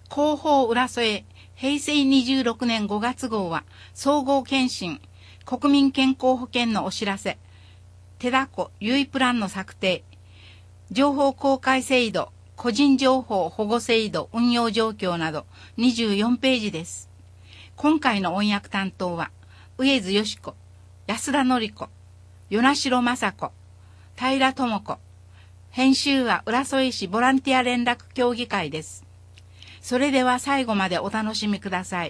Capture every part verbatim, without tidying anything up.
広報浦添平成にじゅうろくねんごがつ号は総合健診国民健康保険のお知らせ、手だこ優位プランの策定、情報公開制度、個人情報保護制度運用状況などにじゅうよんページです。今回の音訳担当は上津よし子、安田典子、与那城雅子、平智子、編集は浦添市ボランティア連絡協議会です。それでは最後までお楽しみください。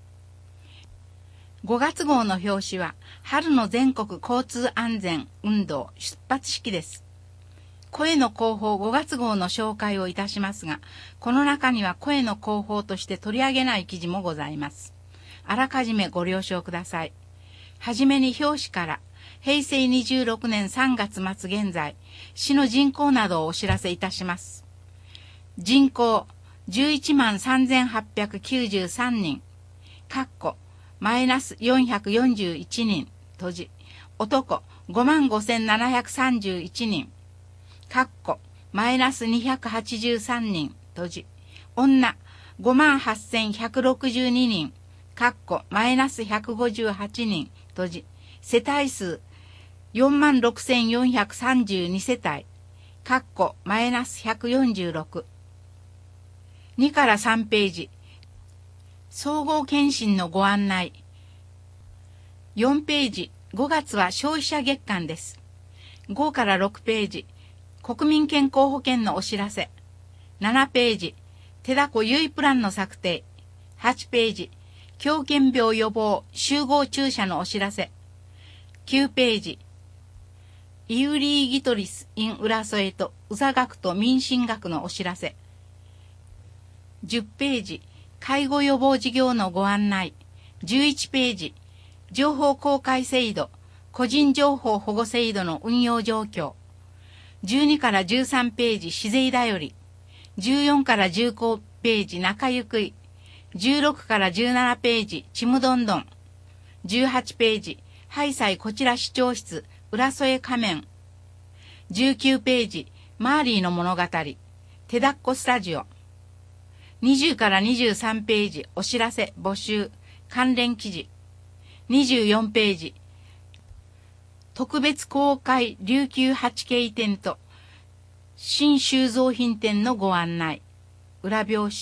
ごがつ号の表紙は春の全国交通安全運動出発式です。声の広報ごがつ号の紹介をいたしますが、この中には声の広報として取り上げない記事もございます。あらかじめご了承ください。はじめに表紙から平成にじゅうろくねんさんがつまつ現在、市の人口などをお知らせいたします。人口じゅういちまんさんぜんはっぴゃくきゅうじゅうさんにん、かっこマイナスよんひゃくよんじゅういちにん、閉じ、男ごまんごせんななひゃくさんじゅういちにん、かっこマイナスにひゃくはちじゅうさんにん、閉じ、女ごまんはっせんひゃくろくじゅうににん、かっこマイナスひゃくごじゅうはちにん、閉じ、世帯数よんまんろくせんよんひゃくさんじゅうにせたい、かっこマイナスひゃくよんじゅうろく。にからさんページ、総合検診のご案内。よんページ、ごがつは消費者月間です。ごからろくページ、国民健康保険のお知らせ。ななページ、手だこ優位プランの策定。はちページ、狂犬病予防集合注射のお知らせ。きゅうページ、イウリーギトリス in 浦添と宇佐学と民進学のお知らせ。じゅっページ、介護予防事業のご案内。じゅういちページ、情報公開制度、個人情報保護制度の運用状況。じゅうにからじゅうさんページ、市税だより。じゅうよんからじゅうごページ、中ゆくい。じゅうろくからじゅうななページ、ちむどんどん。じゅうはちページ、ハイサイこちら市長室、浦添仮面。じゅうきゅうページ、マーリーの物語、手だっこスタジオ。にじゅうからにじゅうさんページ、お知らせ、募集、関連記事。にじゅうよんページ、特別公開琉球 はちケー 展と新収蔵品展のご案内。裏表紙。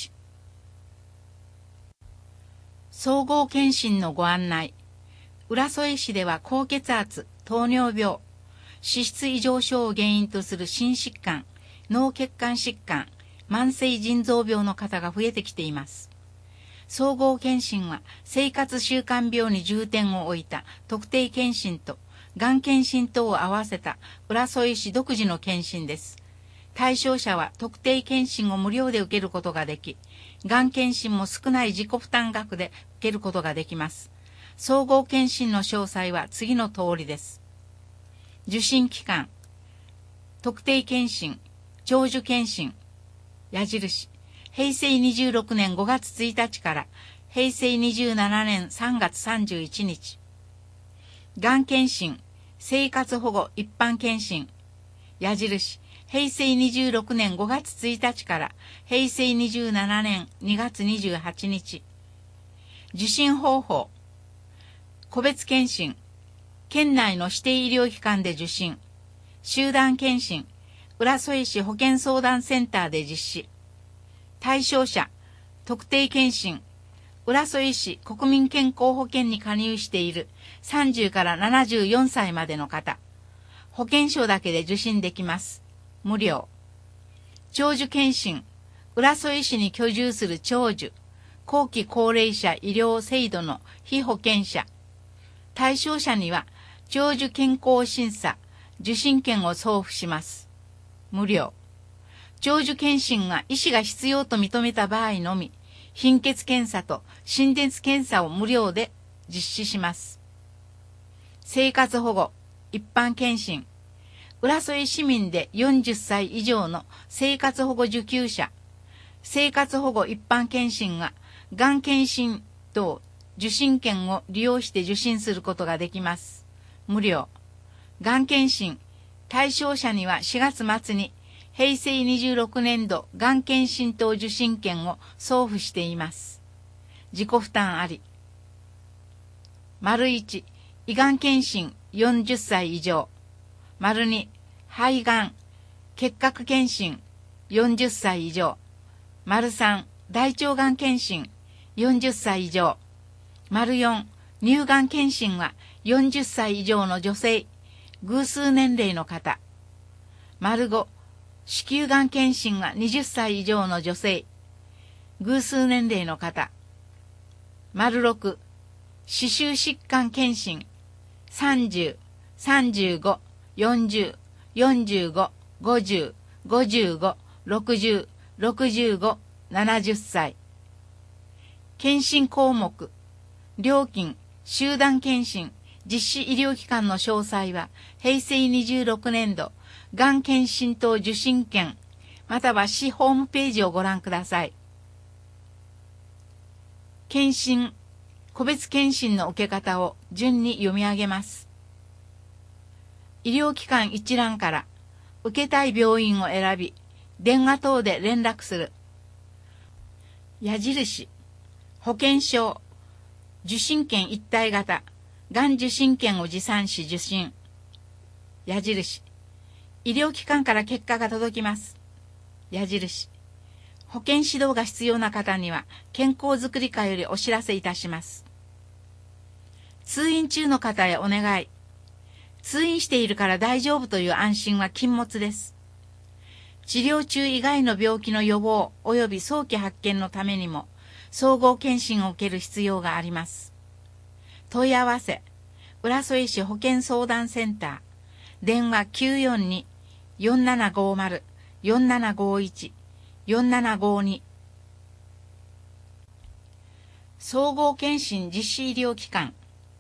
総合検診のご案内。浦添市では高血圧、糖尿病、脂質異常症を原因とする心疾患、脳血管疾患、慢性腎臓病の方が増えてきています。総合検診は生活習慣病に重点を置いた特定検診とがん検診等を合わせた浦添市独自の検診です。対象者は特定検診を無料で受けることができ、がん検診も少ない自己負担額で受けることができます。総合検診の詳細は次の通りです。受診期間、特定検診、長寿検診、矢印、平成にじゅうろくねんごがつついたちから平成にじゅうななねんさんがつさんじゅういちにち。がん検診、生活保護一般検診、矢印、平成にじゅうろくねんごがつついたちから平成にじゅうななねんにがつにじゅうはちにち。受診方法、個別検診、県内の指定医療機関で受診、集団検診、浦添市保健相談センターで実施。対象者、特定検診、浦添市国民健康保険に加入しているさんじゅうからななじゅうよんさいまでの方。保険証だけで受診できます。無料。長寿検診、浦添市に居住する長寿、後期高齢者医療制度の被保険者。対象者には長寿健康審査、受診券を送付します。無料。長寿検診が医師が必要と認めた場合のみ、貧血検査と心電検査を無料で実施します。生活保護、一般検診。浦添市民でよんじゅっさい以上の生活保護受給者。生活保護一般検診が、がん検診等受診券を利用して受診することができます。無料。がん検診。対象者にはしがつまつにへいせいにじゅうろくねんどがん検診等受診券を送付しています。自己負担あり。丸いち、胃がん検診よんじゅっさい以上。丸に、肺がん、結核検診よんじゅっさい以上。丸さん、大腸がん検診よんじゅっさい以上。丸よん、乳がん検診はよんじゅっさい以上の女性、偶数年齢の方。丸ご、子宮がん検診ははたち以上の女性、偶数年齢の方。丸ろく、歯周疾患検診さんじゅう、さんじゅうご、よんじゅう、よんじゅうご、ごじゅう、ごじゅうご、ろくじゅう、ろくじゅうご、ななじゅっさい。検診項目、料金、集団検診、実施医療機関の詳細は、へいせいにじゅうろくねんど、がん検診等受診券、または市ホームページをご覧ください。検診、個別検診の受け方を順に読み上げます。医療機関一覧から受けたい病院を選び、電話等で連絡する。矢印、保険証、受診券一体型、がん受診券を持参し受診。矢印、医療機関から結果が届きます。矢印、保険指導が必要な方には健康づくり課よりお知らせいたします。通院中の方へお願い。通院しているから大丈夫という安心は禁物です。治療中以外の病気の予防及び早期発見のためにも総合検診を受ける必要があります。問い合わせ、浦添市保健相談センター、電話 きゅうよんに よんななごーまる よんななごーいち よんななごーに。総合検診実施医療機関、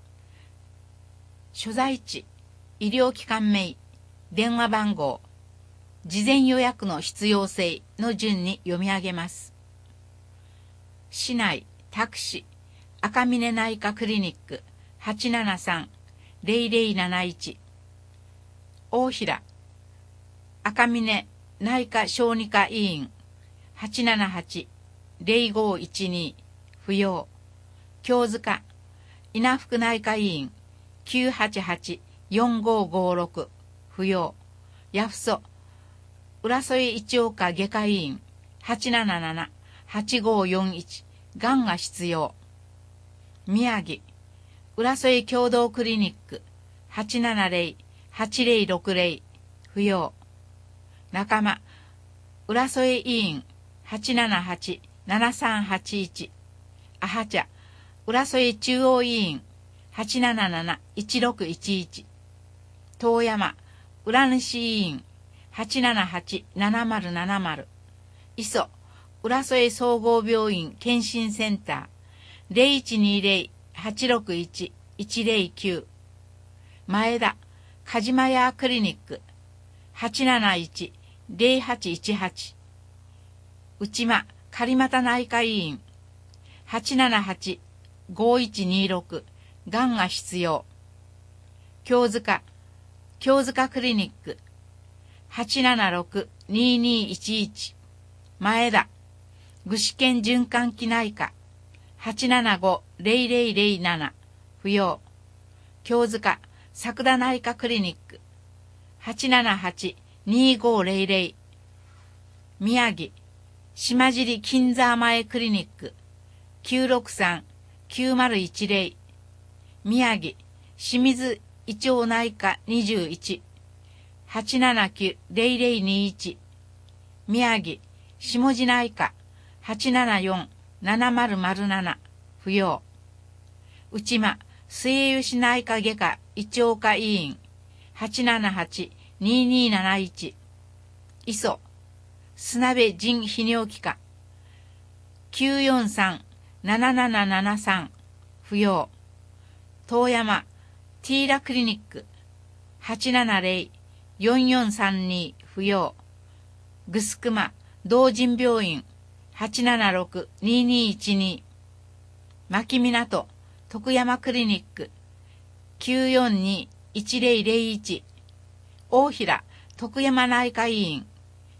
所在地、医療機関名、電話番号、事前予約の必要性の順に読み上げます。市内、多久市、赤峰内科クリニック はちななさん ぜろぜろなないち。大平、赤峰内科小児科医院 はちななはち ぜろごいちに 不要。京塚、稲福内科医院きゅうはちはち よんごごろく不要。八房、浦添一岡外科医院 はちなななな はちごよんいち がんが必要。宮城、浦添共同クリニック はちななぜろ はちぜろろくぜろ不要。仲間、浦添医院 はちななはち ななさんはちいち アハチャ、浦添中央医院 はちなななな いちろくいちいち。遠山、浦西医院 はちななはち ななまるななまる。磯、浦添総合病院検診センター ぜろいちにぜろ はちろくいち いちぜろきゅう。前田、梶間屋クリニック はちなないち ぜろはちいちはち。内間、狩俣内科医院 はちななはち ごいちにろく がんが必要。京塚、京塚クリニック はちななろく ににいちいち。前田、具志堅循環器内科 はちななご ぜろぜろぜろなな 不要。京塚、作田内科クリニック はちななはち にごぜろぜろ。宮城、島尻金沢前クリニック きゅうろくさん きゅうまるいちぜろ。宮城、清水胃腸内科にじゅういち はちななきゅう ぜろぜろにいち。宮城、下地内科 はちななよん ななまるまるなな 不要。内間、末吉内科外科胃腸科医院 はちななはち にになないち。磯、砂部腎泌尿器科 きゅうよんさん ななななななさん 不要。遠山、ティーラクリニック はちななぜろ よんよんさんに 不要。ぐすくま同仁病院 はちななろく ににいちに。牧港徳山クリニック きゅうよんに いちぜろぜろいち。大平徳山内科医院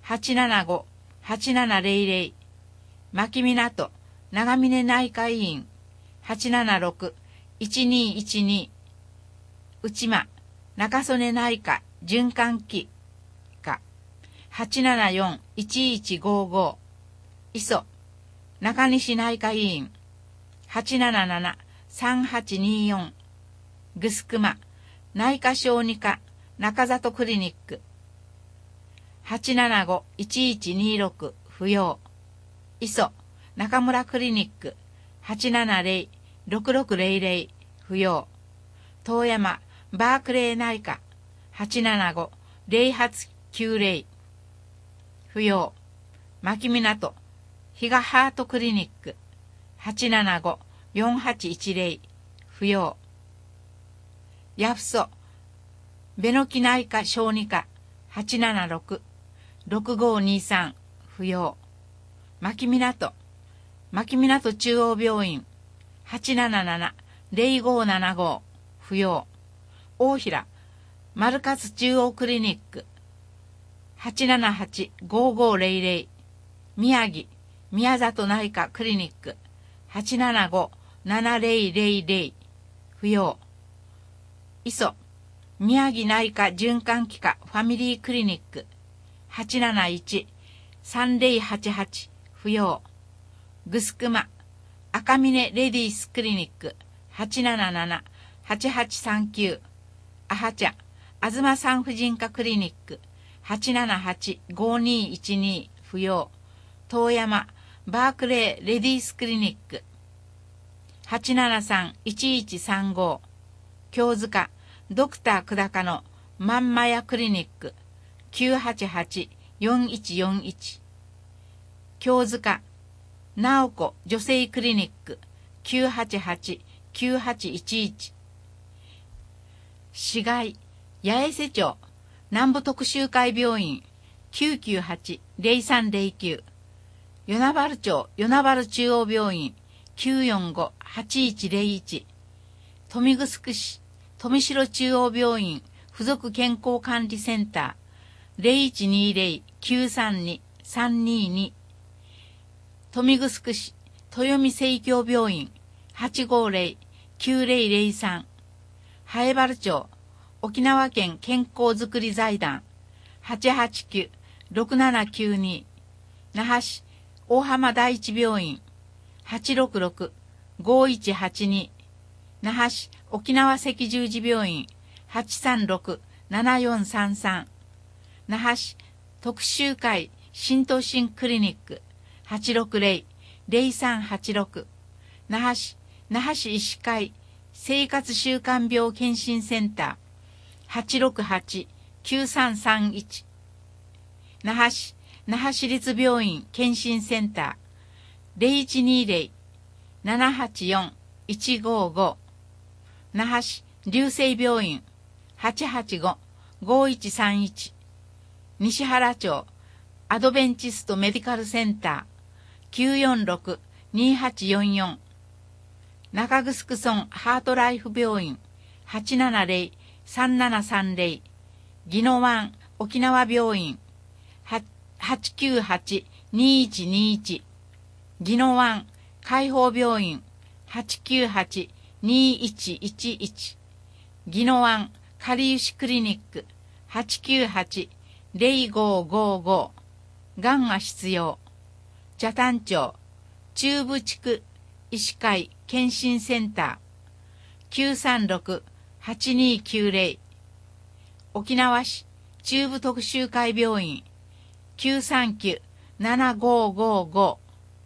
はちななご、はちななぜろぜろ、牧港、長峰内科医院、はちななろく、いちにいちに、内間、中曽根内科循環器科、はちななよん、いちいちごご、磯、中西内科医院、はちなななな、さんはちによん、ぐすくま、内科小児科中里クリニック、はちななご、いちいちにろく、不要、磯、中村クリニック、はちななぜろ、ろくろくぜろぜろ、不要、遠山、バークレー内科、はちななご、ぜろはちきゅうぜろ、不要、牧港、比嘉ハートクリニック、はちななご、よんはちいちぜろ、不要、ヤフソ、ベノキ内科小児科、はちななろく、ろくごにさん、不要、牧港、牧港中央病院、はちなななな、ぜろごななご、不要、大平、丸勝中央クリニック、はちななはち、ごごぜろぜろ、宮城、宮里内科クリニック、はちななご、ななぜろぜろぜろ、不要、磯、宮城内科循環器科ファミリークリニック、はちなないち、さんぜろはちはち、不要、ぐすくま、赤峰レディースクリニック、はちなななな、はちはちさんきゅう、あはちゃ、あずま産婦人科クリニック、はちななはち、ごにいちに、不要、遠山、バークレーレディースクリニック、はちななさん、いちいちさんご、京塚、ドクター久高のまんまやクリニック、きゅうはちはち、よんいちよんいち、京塚、直子女性クリニック、きゅうはちはち、きゅうはちいちいち、市街、八重瀬町、南部特集会病院、きゅうきゅうはち、ぜろさんぜろきゅう、与那原町与那原中央病院、きゅうよんご、はちいちぜろいち、豊見城市、富城中央病院附属健康管理センター、ぜろいちにぜろ、きゅうさんに、さんにに、豊見城市、豊見生協病院、はちごぜろ、きゅうぜろぜろさん、南風原町、沖縄県健康づくり財団、はちはちきゅう、ろくななきゅうに、那覇市、大浜第一病院、はちろくろく、ごいちはちに、那覇市沖縄赤十字病院、はちさんろく、ななよんさんさん、那覇市特集会新都心クリニック、はちろくぜろ、ぜろさんはちろく、那覇市那覇市医師会生活習慣病検診センター、はちろくはち、きゅうさんさんいち、那覇市那覇市立病院検診センター、ぜろいちにぜろ、ななはちよん、いちごご、那覇市流星病院、はちはちご、ごいちさんいち、西原町アドベンチストメディカルセンター、きゅうよんろく、にはちよんよん、中城村ハートライフ病院、はちななぜろ、さんななさんぜろ、宜野湾沖縄病院、はちきゅうはち、にいちにいち、宜野湾海邦病院、はちきゅうはち、にいちいちいち、宜野湾かりゆしクリニック、はちきゅうはち、ぜろごごご、がんが必要、北谷町中部地区医師会検診センター、きゅうさんろく、はちにきゅうぜろ、沖縄市中部特集会病院、きゅうさんきゅう、ななごごご、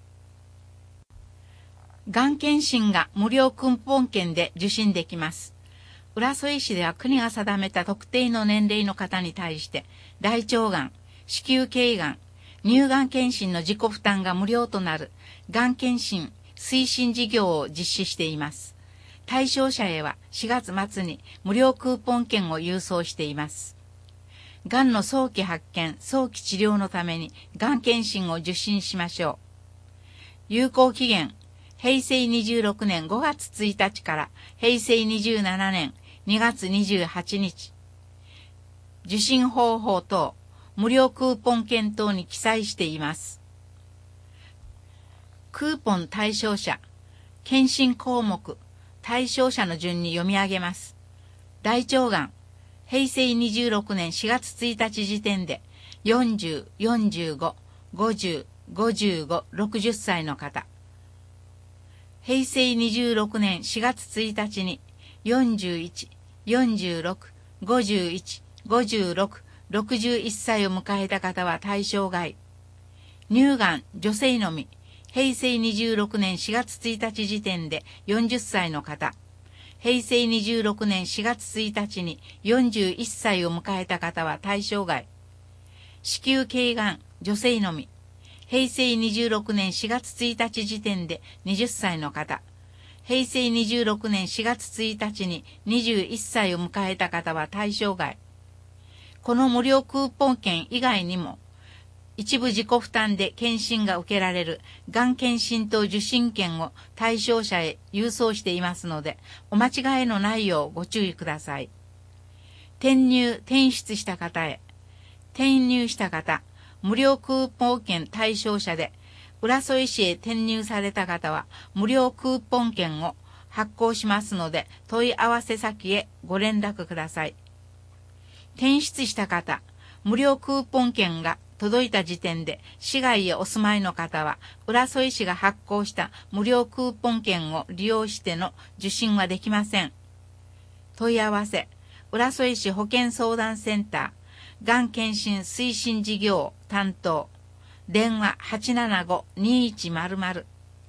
がん検診が無料クーポン券で受診できます。浦添市では国が定めた特定の年齢の方に対して大腸がん、子宮頸がん、乳がん検診の自己負担が無料となるがん検診推進事業を実施しています。対象者へはしがつ末に無料クーポン券を郵送しています。がんの早期発見、早期治療のためにがん検診を受診しましょう。有効期限へいせいにじゅうろくねんごがつついたちからへいせいにじゅうななねんにがつにじゅうはちにち。受診方法等、 無料クーポン券等に記載しています。クーポン対象者、検診項目、対象者の順に読み上げます。大腸がん、へいせいにじゅうろくねんしがつついたち時点でよんじゅう、よんじゅうご、ごじゅう、ごじゅうご、ろくじゅっさいの方。へいせいにじゅうろくねんしがつついたちによんじゅういち、よんじゅうろく、ごじゅういち、ごじゅうろく、ろくじゅういっさいを迎えた方は対象外。乳がん、女性のみ、へいせいにじゅうろくねんしがつついたち時点でよんじゅっさいの方。へいせいにじゅうろくねんしがつついたちによんじゅういっさいを迎えた方は対象外。子宮頸がん、女性のみ。へいせいにじゅうろくねんしがつついたち時点ではたちの方。へいせいにじゅうろくねんしがつついたちににじゅういっさいを迎えた方は対象外。この無料クーポン券以外にも、一部自己負担で検診が受けられるがん検診と受診券を対象者へ郵送していますので、お間違いのないようご注意ください。転入・転出した方へ。転入した方、無料クーポン券対象者で、浦添市へ転入された方は、無料クーポン券を発行しますので、問い合わせ先へご連絡ください。転出した方、無料クーポン券が届いた時点で市外へお住まいの方は、浦添市が発行した無料クーポン券を利用しての受診はできません。問い合わせ、浦添市保健相談センター、がん検診推進事業担当、電話 はちななご にいちまるまる。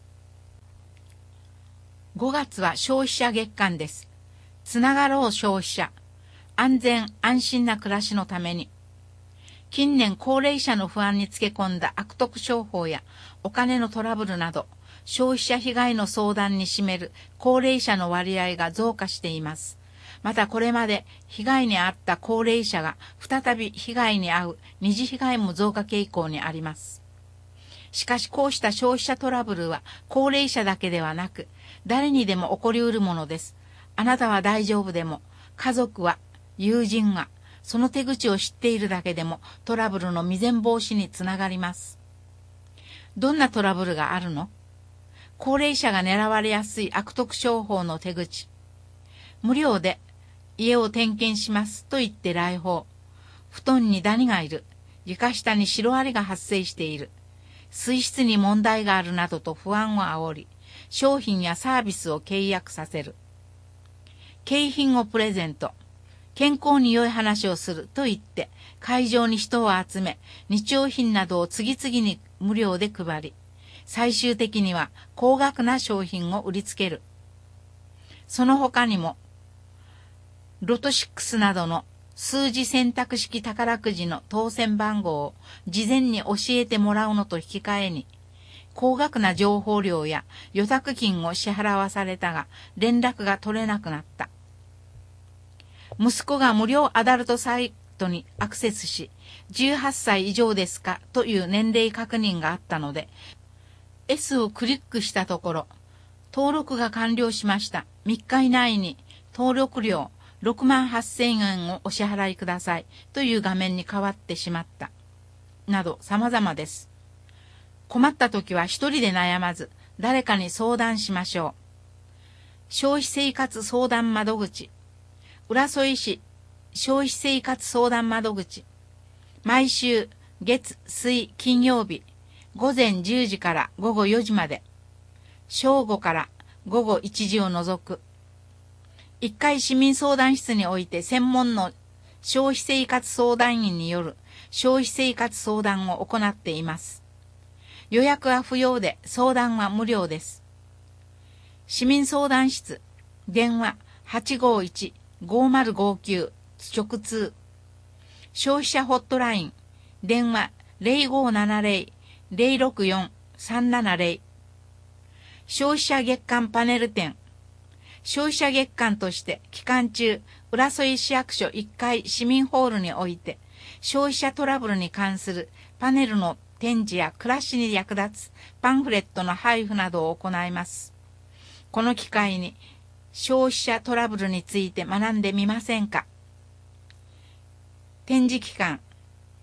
ごがつは消費者月間です。つながろう消費者。安全安心な暮らしのために。近年高齢者の不安につけ込んだ悪徳商法やお金のトラブルなど、消費者被害の相談に占める高齢者の割合が増加しています。またこれまで被害に遭った高齢者が再び被害に遭う二次被害も増加傾向にあります。しかしこうした消費者トラブルは高齢者だけではなく、誰にでも起こりうるものです。あなたは大丈夫でも、家族は、友人は、その手口を知っているだけでもトラブルの未然防止につながります。どんなトラブルがあるの？高齢者が狙われやすい悪徳商法の手口。無料で家を点検しますと言って来訪。布団にダニがいる。床下にシロアリが発生している。水質に問題があるなどと不安を煽り、商品やサービスを契約させる。景品をプレゼント。健康に良い話をすると言って、会場に人を集め、日用品などを次々に無料で配り、最終的には高額な商品を売りつける。その他にも、ロトシックスなどの数字選択式宝くじの当選番号を事前に教えてもらうのと引き換えに、高額な情報料や予託金を支払わされたが、連絡が取れなくなった。息子が無料アダルトサイトにアクセスし、じゅうはっさい以上ですかという年齢確認があったので、S をクリックしたところ、登録が完了しました。みっか以内に登録料ろくまんはっせんえんをお支払いくださいという画面に変わってしまった。など様々です。困った時は一人で悩まず、誰かに相談しましょう。消費生活相談窓口。浦添市消費生活相談窓口。毎週月水金曜日午前じゅうじから午後よじまで。正午から午後いちじを除く。いっかい市民相談室において専門の消費生活相談員による消費生活相談を行っています。予約は不要で相談は無料です。市民相談室電話 はちごいち ごまるごきゅう 直通。消費者ホットライン電話 ゼロごななゼロ ゼロろくよん さんななゼロ。消費者月間パネル展。消費者月間として期間中、浦添市役所いっかい市民ホールにおいて消費者トラブルに関するパネルの展示や暮らしに役立つパンフレットの配布などを行います。この機会に消費者トラブルについて学んでみませんか。展示期間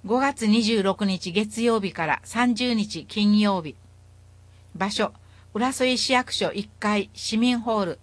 ごがつにじゅうろくにち月曜日からさんじゅうにち金曜日。場所、浦添市役所いっかい市民ホール。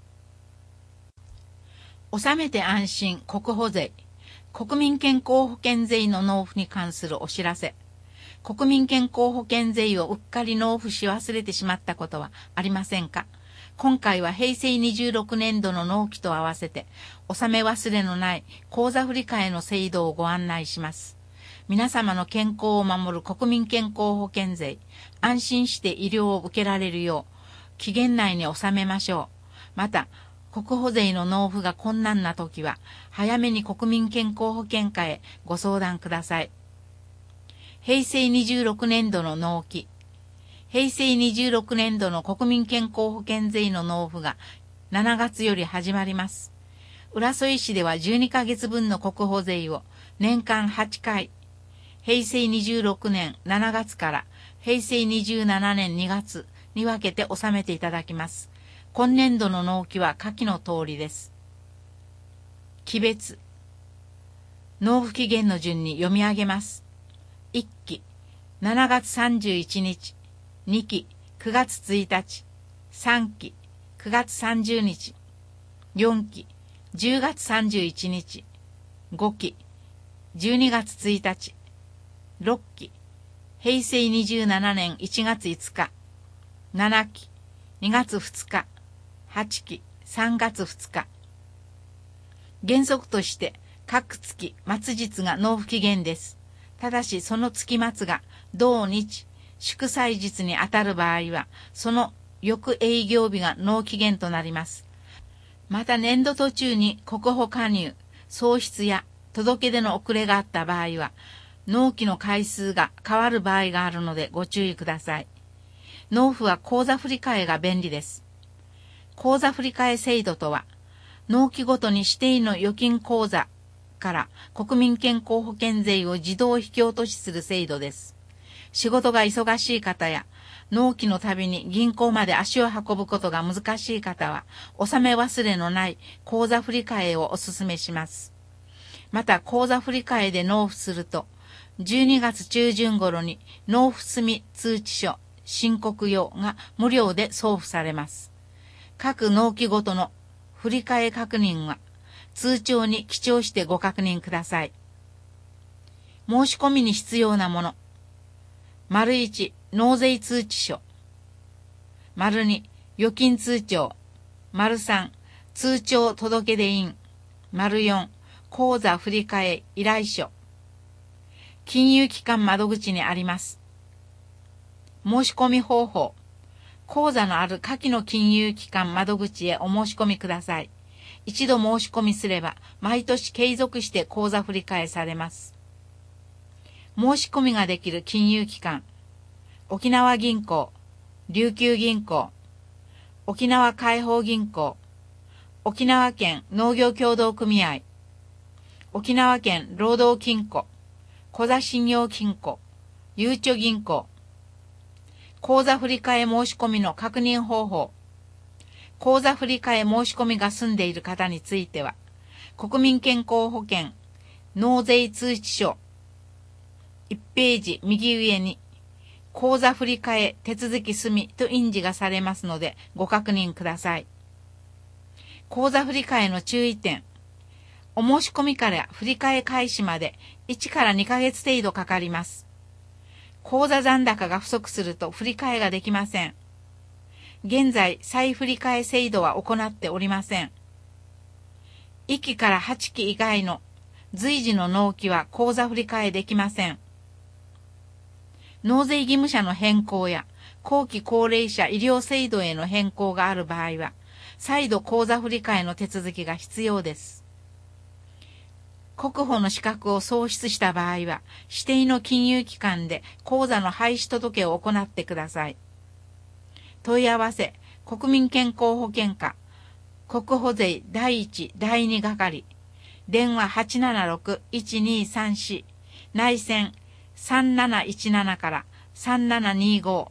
納めて安心国保税。国民健康保険税の納付に関するお知らせ。国民健康保険税をうっかり納付し忘れてしまったことはありませんか？今回はへいせいにじゅうろくねんどの納期と合わせて、納め忘れのない口座振替の制度をご案内します。皆様の健康を守る国民健康保険税、安心して医療を受けられるよう、期限内に納めましょう。また、国保税の納付が困難な時は、早めに国民健康保険課へご相談ください。へいせいにじゅうろくねんどの納期。へいせいにじゅうろくねんどの国民健康保険税の納付がしちがつより始まります。浦添市ではじゅうにかげつぶんの国保税を年間はちかい、へいせいにじゅうろくねんしちがつからへいせいにじゅうななねんにがつに分けて納めていただきます。今年度の納期は下記の通りです。期別。納付期限の順に読み上げます。いっき、しちがつさんじゅういちにち。にき、くがつついたち。さんき、くがつさんじゅうにち。よんき、じゅうがつさんじゅういちにち。ごき、じゅうにがつついたち。ろっき、へいせいにじゅうななねんいちがついつか。ななき、にがつふつか。はちき、さんがつふつか。原則として各月末日が納付期限です。ただしその月末が同日、祝祭日にあたる場合は、その翌営業日が納期限となります。また年度途中に国保加入、喪失や届け出の遅れがあった場合は、納期の回数が変わる場合があるのでご注意ください。納付は口座振替が便利です。口座振替制度とは、納期ごとに指定の預金口座から国民健康保険税を自動引き落としする制度です。仕事が忙しい方や、納期のたびに銀行まで足を運ぶことが難しい方は、納め忘れのない口座振替をお勧めします。また、口座振替で納付すると、じゅうにがつちゅうじゅん頃に納付済通知書、申告用が無料で送付されます。各納期ごとの振替確認は、通帳に記帳してご確認ください。申し込みに必要なもの。丸いち、納税通知書。丸に、預金通帳。丸さん、通帳届出印。丸よん、口座振替依頼書。金融機関窓口にあります。申し込み方法。口座のある下記の金融機関窓口へお申し込みください。一度申し込みすれば、毎年継続して口座振替されます。申し込みができる金融機関。沖縄銀行、琉球銀行、沖縄解放銀行、沖縄県農業協同組合、沖縄県労働金庫、小座信用金庫、ゆうちょ銀行。口座振替申し込みの確認方法。口座振替申し込みが済んでいる方については、国民健康保険納税通知書いちページ右上に口座振替手続き済みと印字がされますのでご確認ください。口座振替の注意点。お申し込みから振替開始までいちからにかげつ程度かかります。口座残高が不足すると振り替えができません。現在、再振り替え制度は行っておりません。いっきからはちき以外の随時の納期は口座振り替えできません。納税義務者の変更や後期高齢者医療制度への変更がある場合は、再度口座振り替えの手続きが必要です。国保の資格を喪失した場合は、指定の金融機関で口座の廃止届を行ってください。問い合わせ、国民健康保険課、国保税だいいちだいに係、電話 はちななろくいちにさんよん、内線さんなないちななからさんななにご。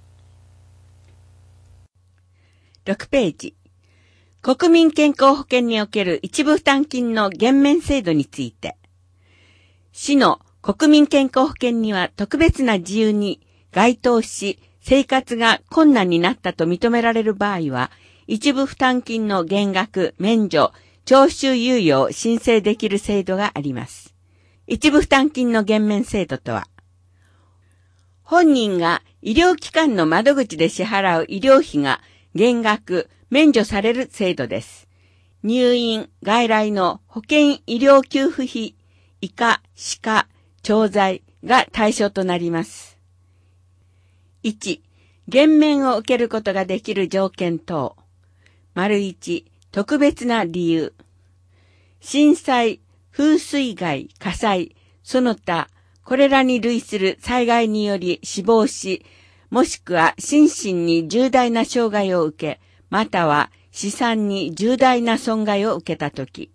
ろくページ。国民健康保険における一部負担金の減免制度について、市の国民健康保険には特別な自由に該当し、生活が困難になったと認められる場合は、一部負担金の減額、免除、徴収猶予を申請できる制度があります。一部負担金の減免制度とは、本人が医療機関の窓口で支払う医療費が減額、免除される制度です。入院、外来の保険医療給付費、以下、歯科、調剤が対象となります。いち、減免を受けることができる条件等。丸いち、特別な理由。震災、風水害、火災、その他、これらに類する災害により死亡し、もしくは心身に重大な障害を受け、または資産に重大な損害を受けたとき。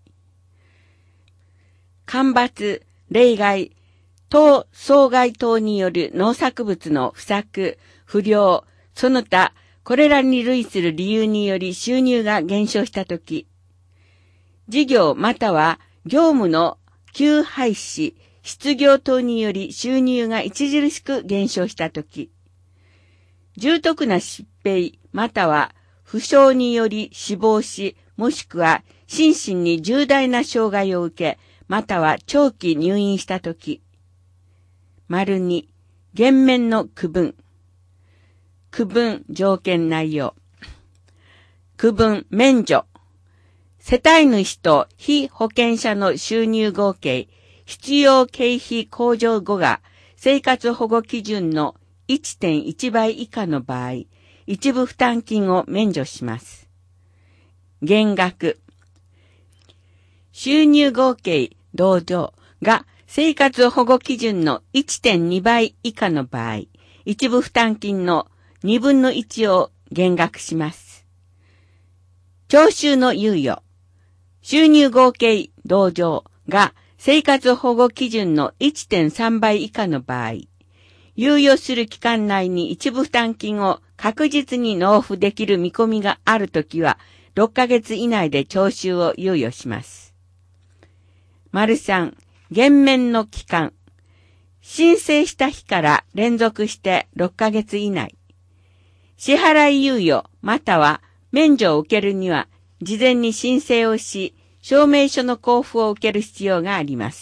干ばつ、冷害、等災害等による農作物の不作、不良、その他、これらに類する理由により収入が減少したとき。事業または業務の休廃止、失業等により収入が著しく減少したとき。重篤な疾病または負傷により死亡し、もしくは心身に重大な障害を受け、または長期入院したとき。丸に、減免の区分。区分条件内容。区分免除。世帯主と被保険者の収入合計、必要経費控除後が生活保護基準の いってんいち 倍以下の場合、一部負担金を免除します。減額。収入合計同乗が生活保護基準の いってんに 倍以下の場合、一部負担金のにぶんのいちを減額します。徴収の猶予。収入合計同乗が生活保護基準の いってんさん 倍以下の場合、猶予する期間内に一部負担金を確実に納付できる見込みがあるときは、ろっかげつ以内で徴収を猶予します。丸さん、減免の期間。申請した日から連続してろっかげつ以内。支払い猶予または免除を受けるには、事前に申請をし、証明書の交付を受ける必要があります。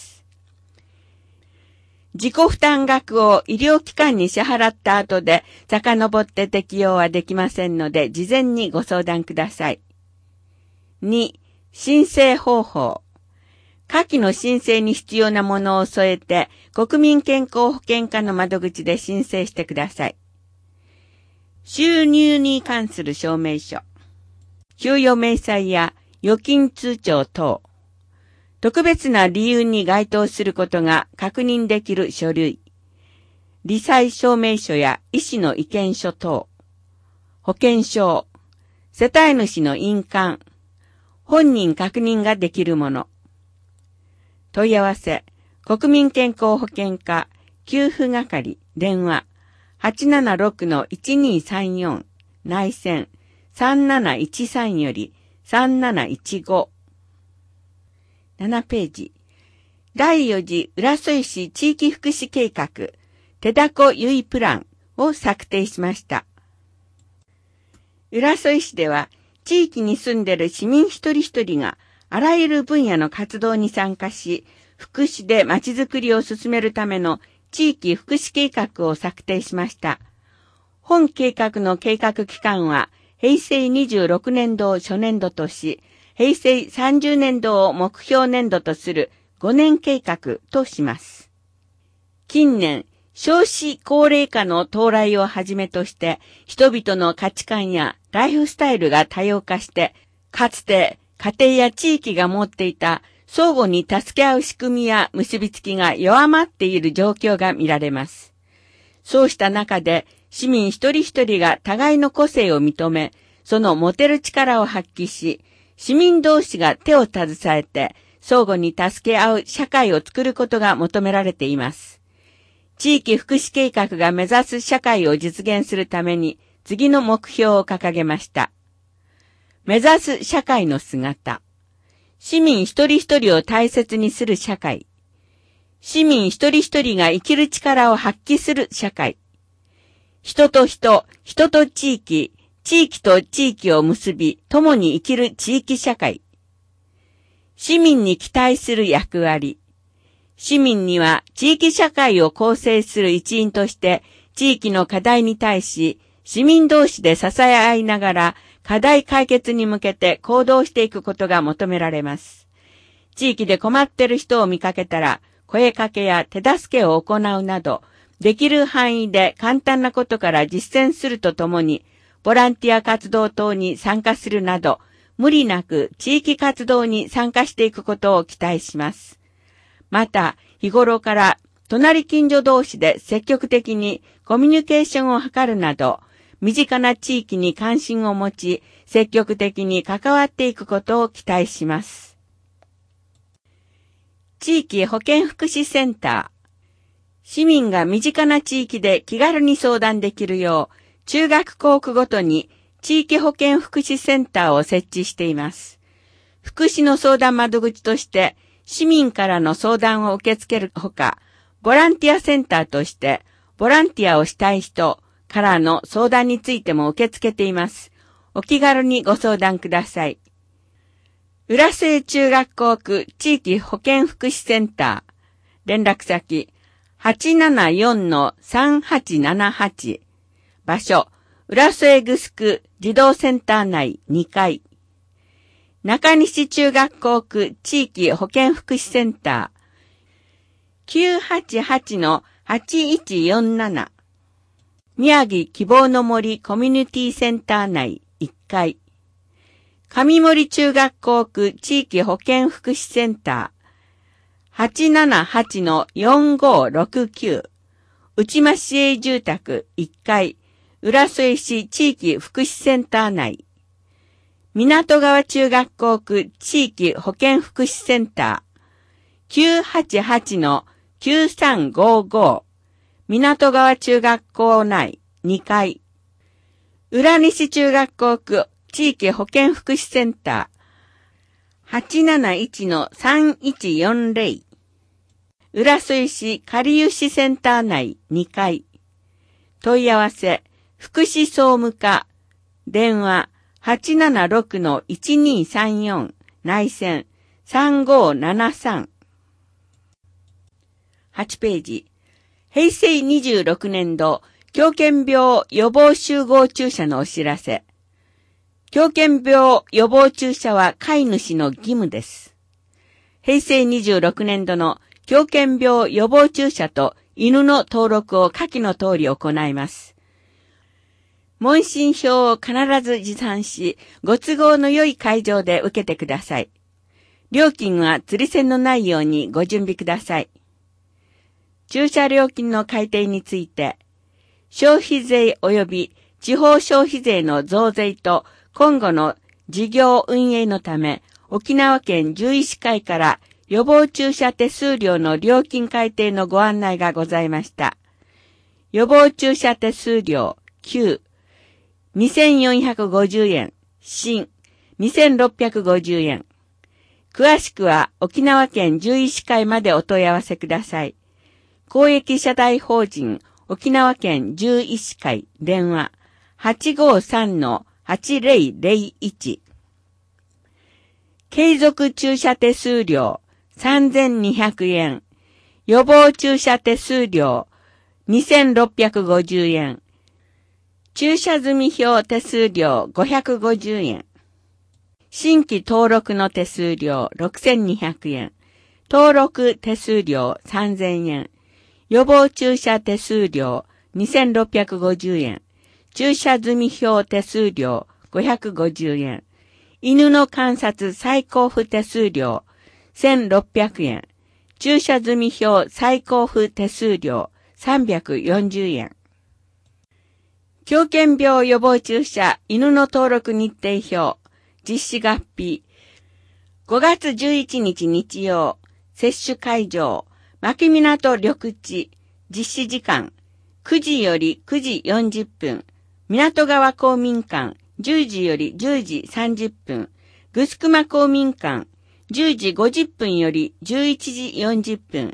自己負担額を医療機関に支払った後で遡って適用はできませんので、事前にご相談ください。に、申請方法。下記の申請に必要なものを添えて、国民健康保険課の窓口で申請してください。収入に関する証明書。給与明細や預金通帳等。特別な理由に該当することが確認できる書類。罹災証明書や医師の意見書等。保険証。世帯主の印鑑。本人確認ができるもの。問い合わせ、国民健康保険課、給付係、電話、はちななろくのいちにさんよん、内線、さんなないちさんよりさんなないちご。ななページ。だいよ次浦添市地域福祉計画、手だこゆいプランを策定しました。浦添市では、地域に住んでいる市民一人一人が、あらゆる分野の活動に参加し、福祉でまちづくりを進めるための地域福祉計画を策定しました。本計画の計画期間は、へいせいにじゅうろくねんどを初年度とし、へいせいさんじゅうねんどを目標年度とするごねん計画とします。近年、少子高齢化の到来をはじめとして、人々の価値観やライフスタイルが多様化して、かつて家庭や地域が持っていた相互に助け合う仕組みや結びつきが弱まっている状況が見られます。そうした中で、市民一人一人が互いの個性を認め、その持てる力を発揮し、市民同士が手を携えて、相互に助け合う社会を作ることが求められています。地域福祉計画が目指す社会を実現するために、次の目標を掲げました。目指す社会の姿。市民一人一人を大切にする社会。 市民一人一人が生きる力を発揮する社会。人と人、人と地域、地域と地域を結び、共に生きる地域社会。市民に期待する役割。市民には地域社会を構成する一員として、地域の課題に対し、市民同士で支え合いながら、課題解決に向けて行動していくことが求められます。地域で困っている人を見かけたら、声かけや手助けを行うなど、できる範囲で簡単なことから実践するとともに、ボランティア活動等に参加するなど、無理なく地域活動に参加していくことを期待します。また、日頃から隣近所同士で積極的にコミュニケーションを図るなど、身近な地域に関心を持ち、積極的に関わっていくことを期待します。地域保健福祉センター。市民が身近な地域で気軽に相談できるよう、中学校区ごとに地域保健福祉センターを設置しています。福祉の相談窓口として、市民からの相談を受け付けるほか、ボランティアセンターとして、ボランティアをしたい人からの相談についても受け付けています。お気軽にご相談ください。浦添中学校区地域保健福祉センター。連絡先 はちななよんのさんはちななはち。場所、浦添グスク児童センター内にかい。中西中学校区地域保健福祉センター。きゅうはちはちのはちいちよんなな。宮城希望の森コミュニティセンター内いっかい。上森中学校区地域保健福祉センター。はちななはちのよんごろくきゅう。内間市営住宅いっかい。浦添市地域福祉センター内。港川中学校区地域保健福祉センター。きゅうはちはちのきゅうさんごご。港川中学校内にかい。浦西中学校区地域保健福祉センター。はちなないちのさんいちよんぜろ。浦添市かりゆしセンター内にかい。問い合わせ、福祉総務課。電話、はちななろくのいちにさんよん。内線、さんごななさん。はちページ。平成にじゅうろくねん度、狂犬病予防集合注射のお知らせ。狂犬病予防注射は飼い主の義務です。平成にじゅうろくねん度の狂犬病予防注射と犬の登録を下記の通り行います。問診票を必ず持参し、ご都合の良い会場で受けてください。料金は釣り銭のないようにご準備ください。注射料金の改定について、消費税及び地方消費税の増税と今後の事業運営のため、沖縄県獣医師会から予防注射手数料の料金改定のご案内がございました。予防注射手数料きゅう、にせんよんひゃくごじゅうえん、新、にせんろっぴゃくごじゅうえん。詳しくは沖縄県獣医師会までお問い合わせください。公益社団法人沖縄県獣医師会電話 はちごさんのはちぜろぜろいち。継続注射手数料さんぜんにひゃくえん。予防注射手数料にせんろっぴゃくごじゅうえん。注射済票手数料ごひゃくごじゅうえん。新規登録の手数料ろくせんにひゃくえん。登録手数料さんぜんえん。予防注射手数料にせんろっぴゃくごじゅうえん。注射済票手数料ごひゃくごじゅうえん。犬の観察再交付手数料せんろっぴゃくえん。注射済票再交付手数料さんびゃくよんじゅうえん。狂犬病予防注射犬の登録日程表実施合併ごがつじゅういちにち日曜接種会場牧港緑地実施時間くじよりくじよんじゅっぷん港川公民館じゅうじよりじゅうじさんじゅっぷんぐすくま公民館じゅうじごじゅっぷんよりじゅういちじよんじゅっぷん